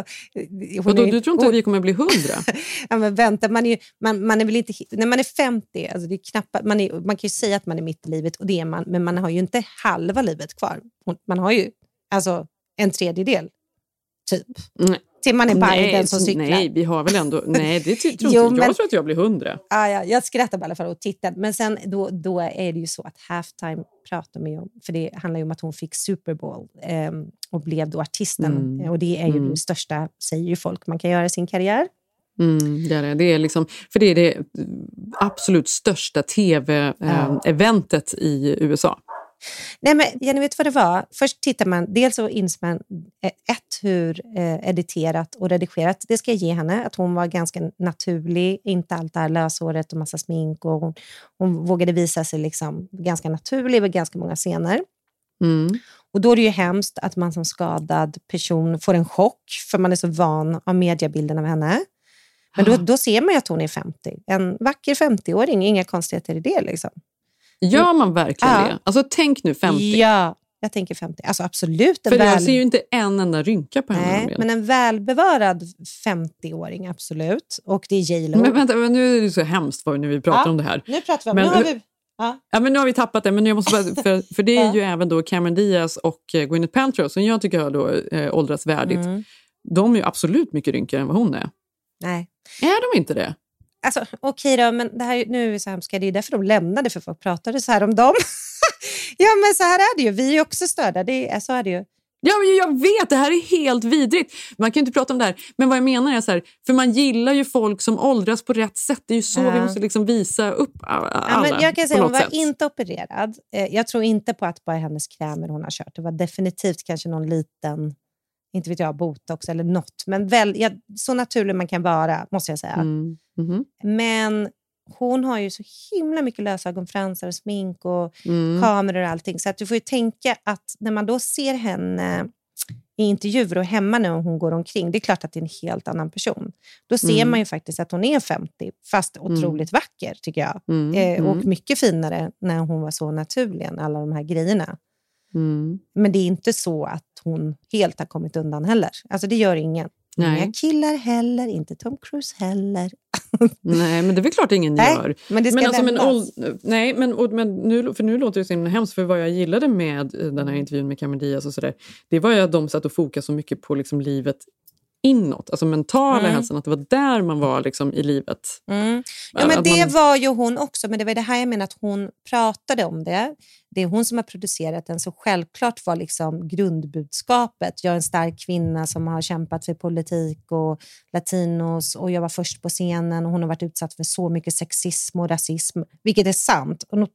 du tror inte att vi kommer bli 100?
Ja, men vänta, man är väl inte... När man är 50, alltså det är knappt, man kan ju säga att man är mitt i livet, och det är man, men man har ju inte halva livet kvar. Man har ju alltså en tredjedel, typ. Till man är Biden som cyklar.
Nej, vi har väl ändå... Nej, det tror inte jag. Jag tror att jag blir 100.
Ja, jag skrattar bara i alla fall och tittar. Men sen då är det ju så att halftime pratar man ju om. För det handlar ju om att hon fick Super Bowl och blev då artisten. Och det är ju det största, säger ju folk, man kan göra i sin karriär.
Det är liksom, för det är det absolut största tv-eventet i USA.
Nej, men Jenny, vet vad det var? Först tittar man, dels så inser man hur editerat och redigerat. Det ska jag ge henne, att hon var ganska naturlig, inte allt det här löshåret och massa smink, och hon vågade visa sig liksom ganska naturlig med ganska många scener. Och då är det ju hemskt att man som skadad person får en chock, för man är så van av mediebilden av henne. Men då ser man ju att hon är 50. En vacker 50-åring, inga konstigheter i det liksom.
Gör man verkligen det? Alltså tänk nu 50.
Ja, jag tänker 50. Alltså absolut.
För jag ser ju inte en enda rynka på henne.
Nej, men en välbevarad 50-åring, absolut. Och det är J.Lo.
Men vänta, men nu är det så hemskt när vi pratar om det här.
Nu pratar vi om det.
Men nu har vi tappat det. Men jag måste bara, för det är ju även då Cameron Diaz och Gwyneth Paltrow som jag tycker har då åldras värdigt. de är ju absolut mycket rynkigare än vad hon är.
Nej.
Är de inte det?
Alltså, okej då, men det här, nu är så hemska, det är därför de lämnade, för folk pratade så här om dem. Ja, men så här är det ju. Vi är också störda, så är det ju.
Ja, jag vet, det här är helt vidrigt. Man kan ju inte prata om det här. Men vad jag menar är så här, för man gillar ju folk som åldras på rätt sätt. Det är ju så vi måste liksom visa upp alla.
Ja, men jag kan säga, hon var inte opererad. Jag tror inte på att bara hennes krämer hon har kört. Det var definitivt kanske någon liten, inte vet jag, botox eller något. Men så naturlig man kan vara, måste jag säga. Men hon har ju så himla mycket lösögonfransar och smink och kameror och allting. Så att du får ju tänka att när man då ser henne i intervjuer och hemma när hon går omkring, det är klart att det är en helt annan person. Då ser man ju faktiskt att hon är 50, fast otroligt vacker tycker jag. Och mycket finare när hon var så naturlig än alla de här grejerna. Men det är inte så att hon helt har kommit undan heller. Alltså det gör ingen. Inga killar heller, inte Tom Cruise heller.
Nej, men det är väl klart ingen gör.
Men det ska
nu låter det så himla hemskt, för vad jag gillade med den här intervjun med Cameron Diaz och sådär, det var ju att de satt och fokade så mycket på liksom livet inåt, alltså mentala hälsan, att det var där man var liksom i livet.
Ja, men det var ju hon också, men det var det här jag menar, att hon pratade om det. Det är hon som har producerat den, så självklart var liksom grundbudskapet: jag är en stark kvinna som har kämpat för politik och latinos, och jag var först på scenen, och hon har varit utsatt för så mycket sexism och rasism, vilket är sant. En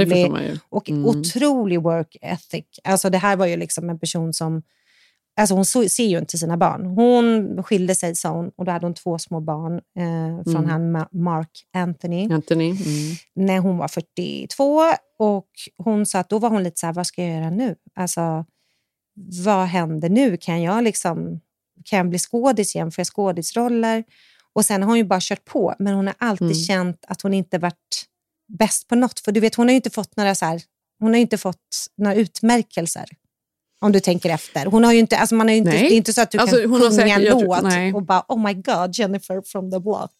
otrolig work ethic. Alltså det här var ju liksom en person som, alltså hon ser ju inte sina barn. Hon skilde sig, sa hon, och då hade hon 2 små barn från han Mark Anthony. När hon var 42, och hon sa att då var hon lite så här, vad ska jag göra nu? Alltså, vad händer nu? Kan jag bli skådis igen? Får jag skådisroller? Och sen har hon ju bara kört på, men hon har alltid känt att hon inte varit bäst på något. För du vet, hon har ju inte fått några utmärkelser. Om du tänker efter. Hon har ju inte, alltså man har ju inte, det är inte så att du kan sjunga en låt och bara, oh my god, Jennifer from the block.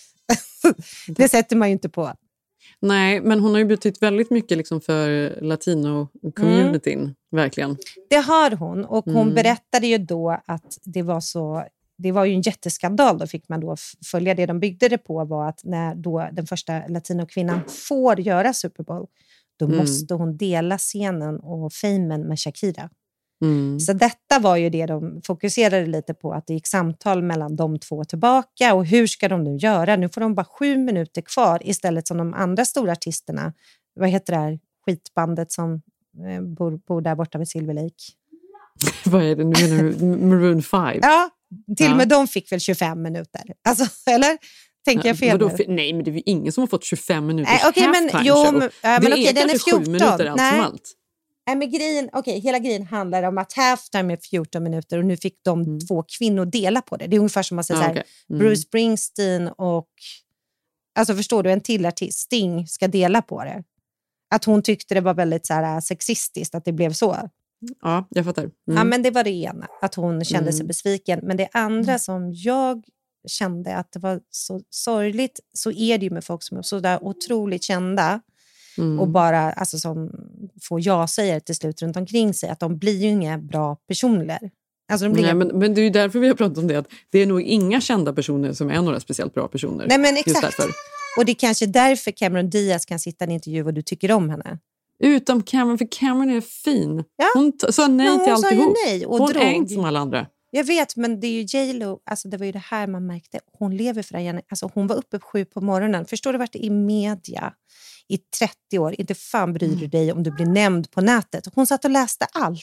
Det sätter man ju inte på.
Nej, men hon har ju betytt väldigt mycket liksom för latino-communityn, verkligen.
Det har hon, och hon berättade ju då att det var ju en jätteskandal. Då fick man då följa det. De byggde det på var att när då den första latinokvinnan får göra Super Bowl, då måste hon dela scenen och famen med Shakira. Så detta var ju det de fokuserade lite på, att det gick samtal mellan de två tillbaka, och hur ska de nu göra? Nu får de bara 7 minuter kvar istället som de andra stora artisterna. Vad heter det här skitbandet som bor där borta vid Silver Lake?
Vad är det nu, menar du? Maroon 5?
Ja, till och med de fick väl 25 minuter. Alltså, eller? Tänker jag fel nu?
Nej, men det är ju ingen som har fått 25 minuter
halftime show. Den är 14
minuter allt som allt.
Men hela grejen handlar om att halftime är 14 minuter, och nu fick de 2 kvinnor dela på det. Det är ungefär som att säga Bruce Springsteen och, alltså förstår du, en till artist, Sting, ska dela på det. Att hon tyckte det var väldigt så här sexistiskt att det blev så.
Ja, jag fattar.
Ja, men det var det ena, att hon kände sig besviken. Men det andra som jag kände att det var så sorgligt, så är det ju med folk som är så där otroligt kända. Och bara, alltså, som får jag säger till slut runt omkring sig, att de blir ju inga bra personer. Alltså,
men det är ju därför vi har pratat om det, att det är nog inga kända personer som är några speciellt bra personer.
Nej, men exakt. Och det är kanske därför Cameron Diaz kan sitta i en intervju och du tycker om henne.
Utom Cameron, för Cameron är fin. Ja. Hon sa nej till alltihop. Hon är inte som alla andra.
Jag vet, men det är ju J.Lo, alltså det var ju det här man märkte. Hon lever för det här. Alltså hon var uppe 7 på morgonen. Förstår du vart det är i media i 30 år? Inte fan bryr du dig om du blir nämnd på nätet. Hon satt och läste allt.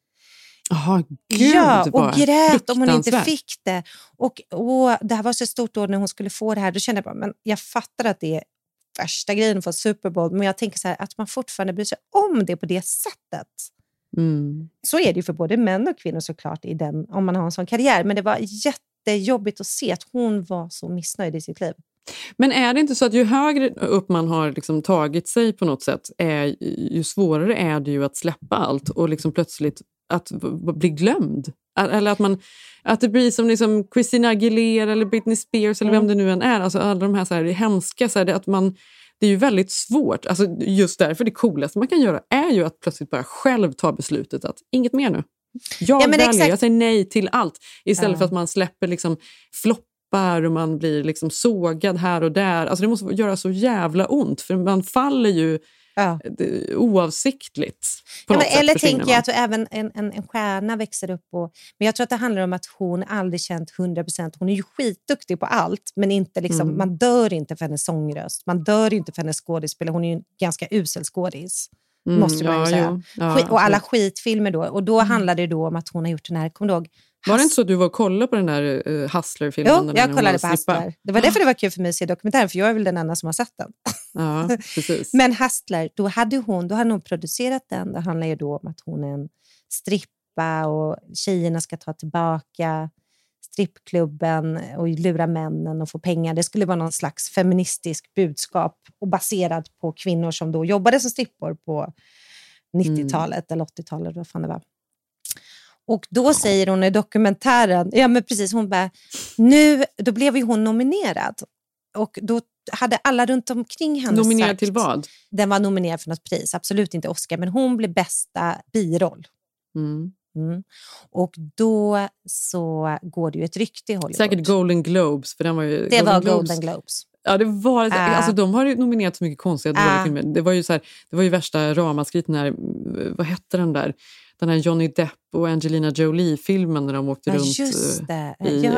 Gud,
och grät om hon inte fick det. Och det här var så stort år när hon skulle få det här. Då kände jag bara, men jag fattar att det är värsta grejen för Super Bowl. Men jag tänker så här, att man fortfarande bryr sig om det på det sättet. Så är det ju för både män och kvinnor såklart om man har en sån karriär. Men det var jättejobbigt att se att hon var så missnöjd i sitt liv.
Men är det inte så att ju högre upp man har liksom tagit sig på något sätt, ju svårare är det ju att släppa allt och liksom plötsligt att bli glömd? Eller att det blir som liksom Christina Aguilera eller Britney Spears eller vem det nu än är. Alltså alla de här, så här hemska, så här, det är ju väldigt svårt. Alltså just därför det coolaste man kan göra är ju att plötsligt bara själv ta beslutet att inget mer nu. Jag säger nej till allt. Istället för att man släpper liksom floppar och man blir liksom sågad här och där. Alltså det måste göra så jävla ont. För man faller ju oavsiktligt.
Eller tänker jag att även en stjärna växer upp. Men jag tror att det handlar om att hon aldrig känt 100%. Hon är ju skitduktig på allt. Men inte liksom, man dör inte för hennes sångröst. Man dör inte för hennes skådespelare. Hon är ju en ganska usel skådis. Måste man ju säga. Och alla skitfilmer då. Och då handlar det då om att hon har gjort den här, kommer du ihåg?
Var det inte så att du var och kollade på den där Hustler-filmen?
Jo, jag kollade på Hustler. Det var därför det var kul för mig att se dokumentären, för jag är väl den enda som har sett den.
Ja, precis.
Men Hustler, då hade hon producerat den. Det handlar ju då om att hon är en strippa och tjejerna ska ta tillbaka strippklubben och lura männen och få pengar. Det skulle vara någon slags feministisk budskap och baserad på kvinnor som då jobbade som strippor på 90-talet eller 80-talet, vad fan det var. Och då säger hon i dokumentären, ja men precis, hon bara, då blev ju hon nominerad. Och då hade alla runt omkring henne
nominerad
sagt,
till vad?
Den var nominerad för något pris, absolut inte Oscar, men hon blev bästa biroll. Och då så går det ju ett rykte i Hollywood.
Säkert Golden Globes, för den var ju...
Golden Globes.
Ja, det var alltså de har ju nominerat så mycket konstiga dåliga filmer. Det var ju så här, det var ju värsta ramaskrit när, vad hette den där? Den här Johnny Depp och Angelina Jolie-filmen när de åkte runt.
Just det.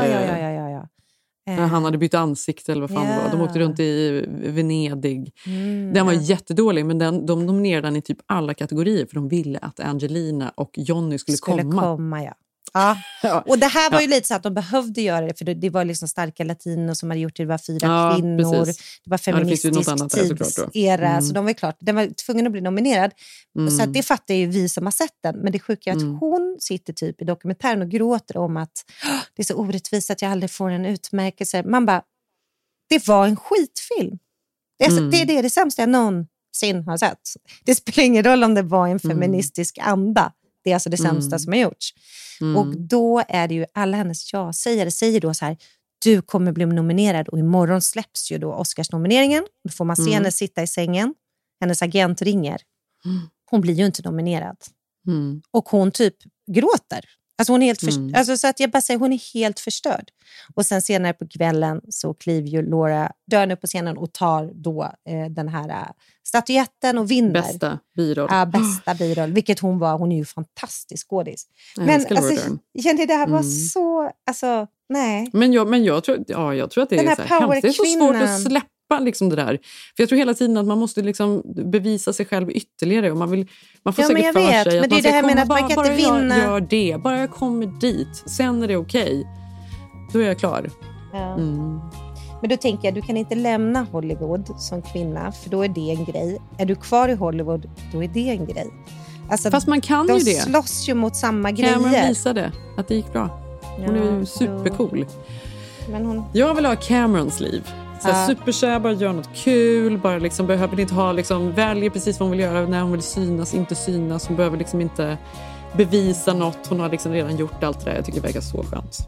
Ja.
När han hade bytt ansikte eller vad fan det var. De åkte runt i Venedig. Den var jättedålig, men de nominerade den i typ alla kategorier för de ville att Angelina och Johnny skulle komma.
Ja. Och det här var ju lite så att de behövde göra det, för det var liksom starka latiner som hade gjort det. Det var 4 kvinnor.
Precis.
Det var feministisk tidsera. Så de var klart, den var tvungen att bli nominerad. Så att det fattar ju vi som har sett den. Men det sjuka är att hon sitter typ i dokumentären och gråter om att det är så orättvist att jag aldrig får en utmärkelse. Man bara, det var en skitfilm. Det är det sämsta jag någonsin har sett. Det spelar ingen roll om det var en feministisk anda. Det är alltså det sämsta som har gjorts. Och då är det ju alla hennes säger då så här, du kommer bli nominerad och imorgon släpps ju då Oscarsnomineringen. Då får man se henne sitta i sängen. Hennes agent ringer. Hon blir ju inte nominerad. Och hon typ gråter. Alltså hon är helt alltså så att jag bara säger, hon är helt förstörd. Och sen senare på kvällen så kliver ju Laura Dern upp på scenen och tar då den här statyetten och vinner.
Bästa biroll.
Ja, bästa biroll. Vilket hon var. Hon är ju fantastisk skådis. Men alltså, Jenny, det här var så... Alltså, nej.
Men jag tror att det är så här hemskt. Det är så svårt att släppa liksom det där. För jag tror hela tiden att man måste liksom bevisa sig själv ytterligare. Och man får säkert för sig att man ska komma, man kan inte vinna. Jag gör det. Bara jag kommer dit. Sen är det okej. Då är jag klar.
Ja. Men då tänker jag, du kan inte lämna Hollywood som kvinna, för då är det en grej. Är du kvar i Hollywood, då är det en grej. Alltså,
fast man kan ju det.
De slåss ju mot samma grejer.
Cameron visade att det gick bra. Hon är ju supercool. Jag vill ha Camerons liv. Superkär, bara gör något kul. Bara liksom, behöver inte ha, liksom, väljer precis vad hon vill göra. När hon vill synas, inte synas. Hon behöver liksom inte bevisa något. Hon har liksom redan gjort allt det där. Jag tycker det verkar så skönt.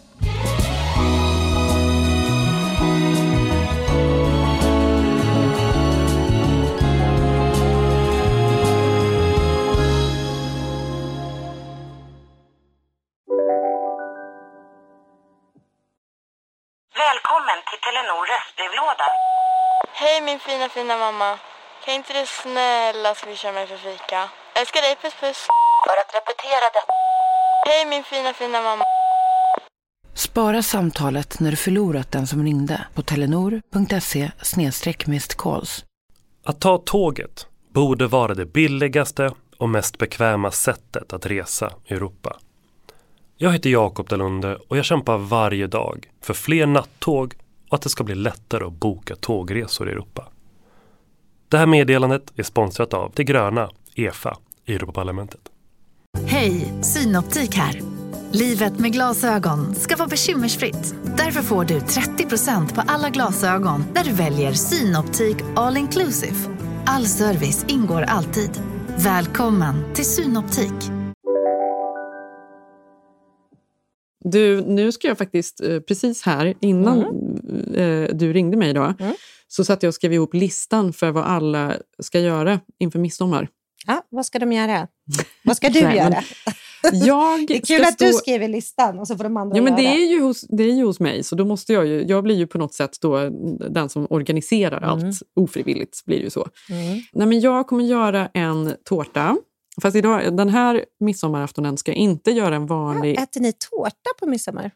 Välkommen till Telenor röstbrevlåda.
Hej min fina mamma. Kan inte du snälla swisha mig för fika? Älskar dig, puss puss.
För att repetera det.
Hej min fina mamma.
Spara samtalet när du förlorat den som ringde på telenor.se/missed-calls.
Att ta tåget borde vara det billigaste och mest bekväma sättet att resa i Europa. Jag heter Jakob Dalunde och jag kämpar varje dag för fler nattåg och att det ska bli lättare att boka tågresor i Europa. Det här meddelandet är sponsrat av Det gröna, EFA, i Europaparlamentet.
Hej, Synoptik här. Livet med glasögon ska vara bekymmersfritt. Därför får du 30% på alla glasögon när du väljer Synoptik All Inclusive. All service ingår alltid. Välkommen till Synoptik.
Du, nu ska jag faktiskt precis här innan du ringde mig då, så satt jag och skrev ihop listan för vad alla ska göra inför midsommar.
Ja, vad ska de göra? Vad ska du göra? Det är kul att du skriver listan och så får de andra
men
göra.
det är ju hos mig, så då måste jag blir ju på något sätt då den som organiserar allt ofrivilligt, blir det ju så. Nej, men jag kommer göra en tårta. Fast idag, den här midsommaraftonen ska jag inte göra en vanlig...
Äter ni tårta på midsommar?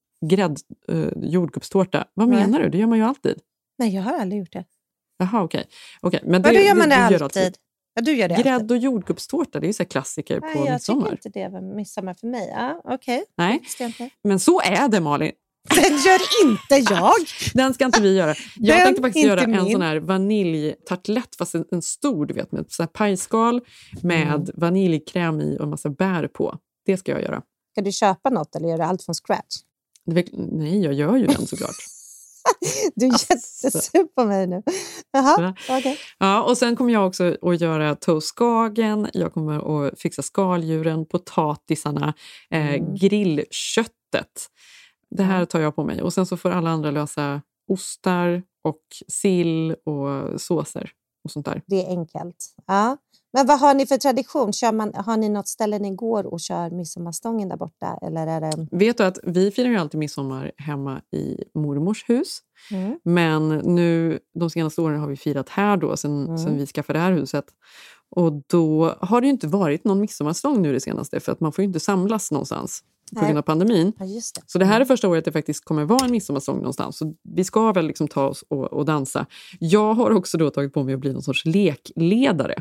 Jordgubbstårta. Vad menar du? Det gör man ju alltid.
Nej, jag har aldrig gjort det.
Jaha, okej. Men
då gör man det alltid? Ja, du gör det
grädd
alltid.
Och jordgubbstårta, det är ju så här klassiker på midsommar.
Jag tycker inte det var midsommar för mig. Ja, okej.
Nej, men så är det, Malin.
Den gör inte jag.
Den ska inte vi göra. Jag tänkte faktiskt göra en sån här vaniljtartlett, fast en stor, du vet, med så här pajskal med vaniljkräm i och en massa bär på. Det ska jag göra.
Ska du köpa något eller gör du allt från scratch?
Nej, jag gör ju den såklart.
Du är jättesur på mig nu. Jaha, okej.
Ja, och sen kommer jag också att göra toastskagen. Jag kommer att fixa skaldjuren, potatisarna, grillköttet. Det här tar jag på mig. Och sen så får alla andra lösa ostar och sill och såser och sånt där.
Det är enkelt. Ja. Men vad har ni för tradition? Har ni något ställe ni går och kör midsommarstången där borta? Eller är det...
Vet du att vi firar ju alltid midsommar hemma i mormors hus. Men nu de senaste åren har vi firat här då sen vi skaffade det här huset. Och då har det ju inte varit någon midsommarstång nu det senaste, för att man får ju inte samlas någonstans på grund av pandemin.
Ja, just det.
Så det här är första året det faktiskt kommer vara en midsommarstång någonstans. Så vi ska väl liksom ta oss och dansa. Jag har också då tagit på mig att bli någon sorts lekledare.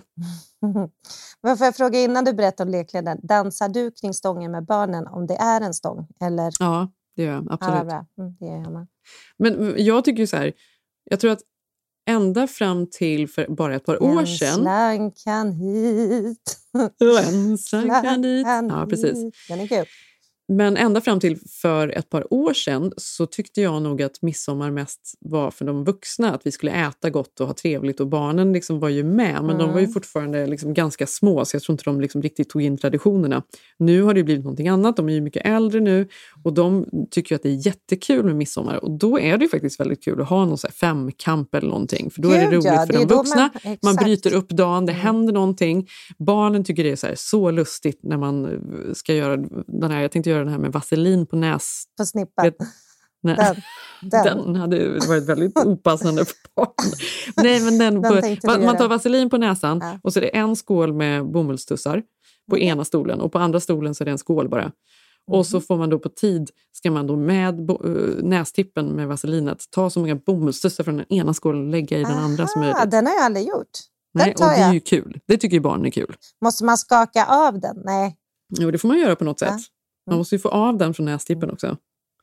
Men får jag fråga innan du berättar om lekledaren. Dansar du kring stången med barnen om det är en stång? Eller?
Ja, det gör jag. Absolut.
Ja, bra. Det gör jag med.
Men jag tycker ju så här. Jag tror att ända fram till för bara ett par år sedan...
En slankan hit.
En slankan dit. Ja, precis.
Den är kul.
Men ända fram till för ett par år sedan så tyckte jag nog att midsommar mest var för de vuxna. Att vi skulle äta gott och ha trevligt, och barnen liksom var ju med. Men de var ju fortfarande liksom ganska små, så jag tror inte de liksom riktigt tog in traditionerna. Nu har det blivit någonting annat. De är ju mycket äldre nu och de tycker att det är jättekul med midsommar. Och då är det ju faktiskt väldigt kul att ha någon så här femkamp eller någonting. För då är det roligt för de vuxna. Man bryter upp dagen, det händer någonting. Barnen tycker det är så lustigt när man ska göra den här, jag tänkte göra den här med vaselin på näs...
På snippan.
Den hade varit väldigt opassande för barnen. Nej, men man tar vaselin på näsan och så är det en skål med bomullstussar på ena stolen, och på andra stolen så är det en skål bara. Och så får man då på tid, ska man då med nästippen med vaselinet ta så många bomullstussar från den ena skålen och lägga i den andra som möjligt.
Den har jag aldrig gjort.
Nej, och det är ju kul. Det tycker ju barnen är kul.
Måste man skaka av den? Nej.
Jo, det får man göra på något sätt. Man måste ju få av den från nästippen också.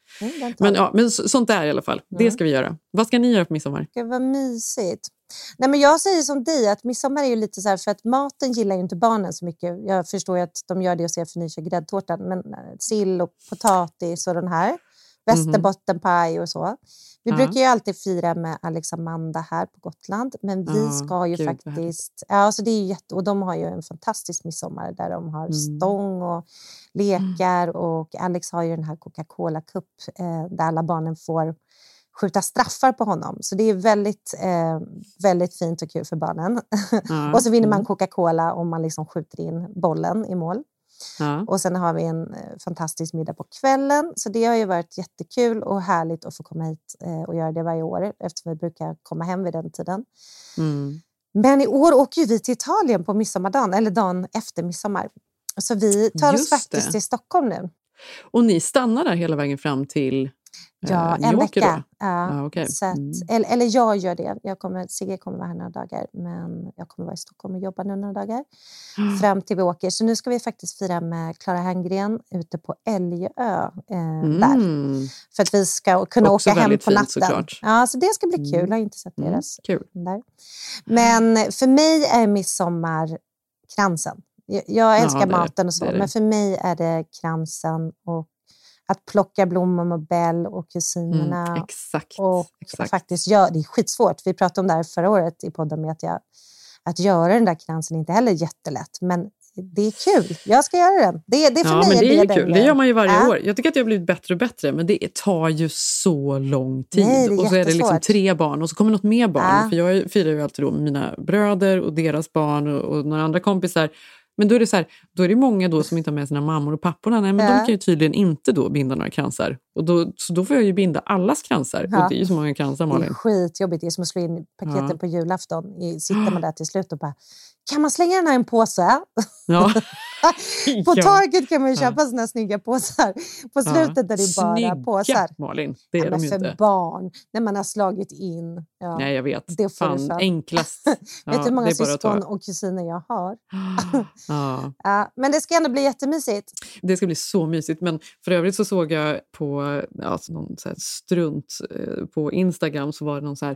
Men sånt där i alla fall. Det ska vi göra. Vad ska ni göra på midsommar?
Det var mysigt. Nej, men jag säger som dig att midsommar är ju lite så här, för att maten gillar ju inte barnen så mycket. Jag förstår ju att de gör det och ser för nyköra gräddtårtan. Men sill och potatis och den här. Västerbottenpaj och så. Vi brukar ju alltid fira med Alex Amanda här på Gotland. Men vi ska ju faktiskt... Ja, så det är ju och de har ju en fantastisk midsommar där de har stång och lekar. Och Alex har ju den här Coca-Cola Cup där alla barnen får skjuta straffar på honom. Så det är väldigt, väldigt fint och kul för barnen. Och så vinner man Coca-Cola om man liksom skjuter in bollen i mål. Och sen har vi en fantastisk middag på kvällen. Så det har ju varit jättekul och härligt att få komma hit och göra det varje år, eftersom vi brukar komma hem vid den tiden. Men i år åker vi till Italien på midsommardagen, eller dagen efter midsommar. Så vi tar oss faktiskt till Stockholm nu.
Och ni stannar där hela vägen fram till
en vecka.
Okay.
Så att, eller jag gör det. Sigge kommer vara här några dagar, men jag kommer vara i Stockholm och jobba några dagar fram till vi åker. Så nu ska vi faktiskt fira med Clara Herngren ute på Älgö där. För att vi ska kunna
också
åka hem på natten.
Såklart.
Ja, så det ska bli kul. Jag har inte sett deras där. Men för mig är midsommar kransen. Jag älskar maten och så, men för mig är det kransen och att plocka blommor med Bell och kusinerna.
Exakt.
Och faktiskt det är skitsvårt. Vi pratade om det här förra året i podden med att göra den där kransen inte heller jättelätt. Men det är kul. Jag ska göra den. Det för mig
men det är
kul.
Det gör man ju varje år. Jag tycker att det har blivit bättre och bättre. Men det tar ju så lång tid.
Nej,
och så är det liksom 3 barn. Och så kommer något mer barn. För jag firar ju alltid då med mina bröder och deras barn och några andra kompisar. Men då är det så här, då är det många då som inte har med sina mammor och papporna. Nej, men de kan ju tydligen inte då binda några kransar. Och så då får jag ju binda allas kransar. Och det är ju så många kransar, Malin.
Det är skitjobbigt. Det är som att slå in paketen på julafton. Sitter man där till slut och bara, kan man slänga den här i en påse?
Ja.
På Target kan man ju köpa såna snygga påsar. På slutet där det är bara
snygga,
påsar.
Malin, det är de ju
för
inte.
Barn, när man har slagit in. Ja,
nej, jag vet.
Det
fan, enklast.
Vet du hur många syskon och kusiner jag har? Ja, men det ska ändå bli jättemysigt.
Det ska bli så mysigt. Men för övrigt så såg jag på någon så här strunt på Instagram, så var det någon så här,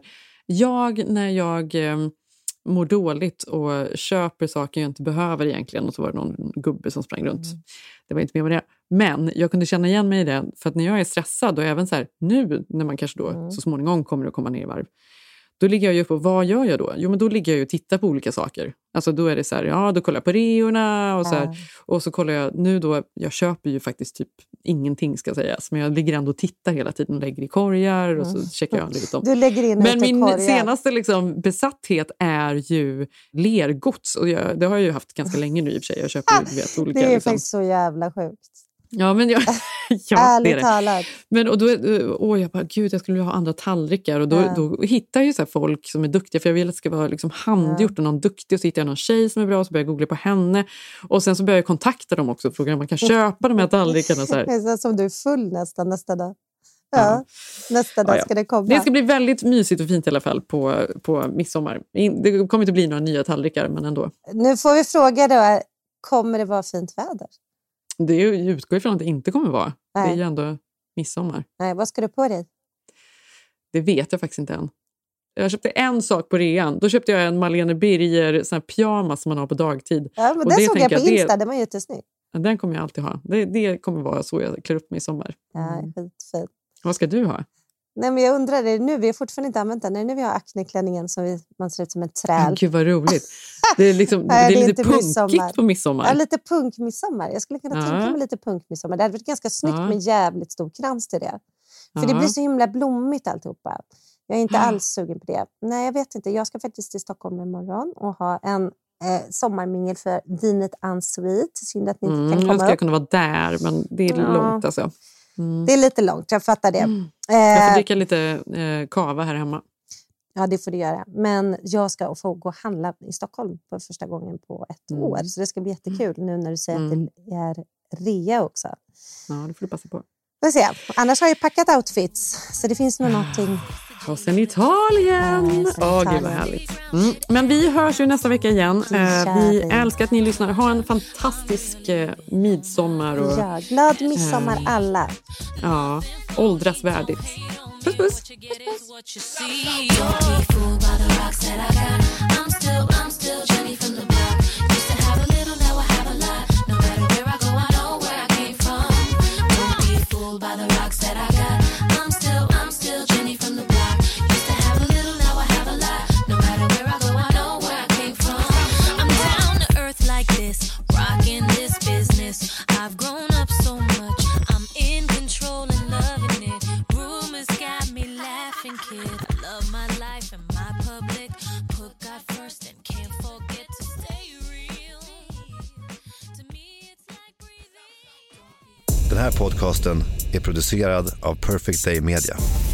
när jag mår dåligt och köper saker jag inte behöver egentligen, och så var det någon gubbe som sprang runt. Det var inte mer med det. Men jag kunde känna igen mig i det, för att när jag är stressad, och även så här nu när man kanske då så småningom kommer att komma ner i varv, då ligger jag ju på, vad gör jag då? Jo, men då ligger jag ju och tittar på olika saker. Alltså då är det så här, då kollar jag på reorna och så här, och så kollar jag nu då, jag köper ju faktiskt typ ingenting ska sägas, men jag ligger ändå och tittar hela tiden och lägger i korgar och så checkar jag lite om.
Du lägger in
men min senaste liksom besatthet är ju lergods, och det har jag ju haft ganska länge nu i och för sig. Jag köper olika.
Det är
liksom.
faktiskt så jävla sjukt.
Ja, men ja,
ärligt talat.
Men och då, jag bara, gud, jag skulle ha andra tallrikar. Och då hittar jag ju så här folk som är duktiga, för jag vill att det ska vara liksom handgjort och någon duktig. Och så hittar jag någon tjej som är bra, och så börjar jag googla på henne. Och sen så börjar jag kontakta dem också och fråga om man kan köpa de här tallrikarna. Så här.
Det är så som du är full nästa dag. Ja. Nästa dag ska det komma.
Det ska bli väldigt mysigt och fint i alla fall på midsommar. Det kommer inte bli några nya tallrikar, men ändå.
Nu får vi fråga då, kommer det vara fint väder?
Det utgår ifrån att det inte kommer vara.
Nej.
Det är ju ändå midsommar.
Nej, vad ska du på dig?
Det vet jag faktiskt inte än. Jag köpte en sak på rean. Då köpte jag en Marlene Birger sån här pyjamas som man har på dagtid.
Ja, men den såg jag på Insta. Den var jättesnygg.
Den kommer jag alltid ha. Det kommer vara så jag klär upp mig i sommar.
Ja, skitfint.
Vad ska du ha?
Nej, men jag undrar, det nu, vi har fortfarande inte använt den. Nu vi har akneklänningen som man ser ut som en träl.
Gud vad roligt. Det är, liksom, det är lite punkigt på midsommar.
Ja, lite punkmidsommar. Jag skulle kunna tänka mig lite punkmidsommar. Det hade varit ganska snyggt med jävligt stor krans till det. För det blir så himla blommigt alltihopa. Jag är inte alls sugen på det. Nej, jag vet inte. Jag ska faktiskt till Stockholm imorgon och ha en sommarmingel för Vinet Unsweet. Synd att ni inte kan komma
upp. Jag ska kunna vara där, men det är långt alltså.
Det är lite långt, jag fattar det.
Jag får dricka lite kava här hemma.
Ja, det får du göra. Men jag ska få gå och handla i Stockholm för första gången på ett år. Så det ska bli jättekul nu när du säger att det är rea också.
Ja, det får du passa på.
Får se. Annars har jag packat outfits. Så det finns nog någonting.
Och sen Italien. Gud vad härligt. Men vi hörs ju nästa vecka igen. Vi älskar att ni lyssnar. Ha en fantastisk midsommar. Och,
glad midsommar alla.
Ja, åldras värdigt. Puss, puss.
Den här podcasten är producerad av Perfect Day Media.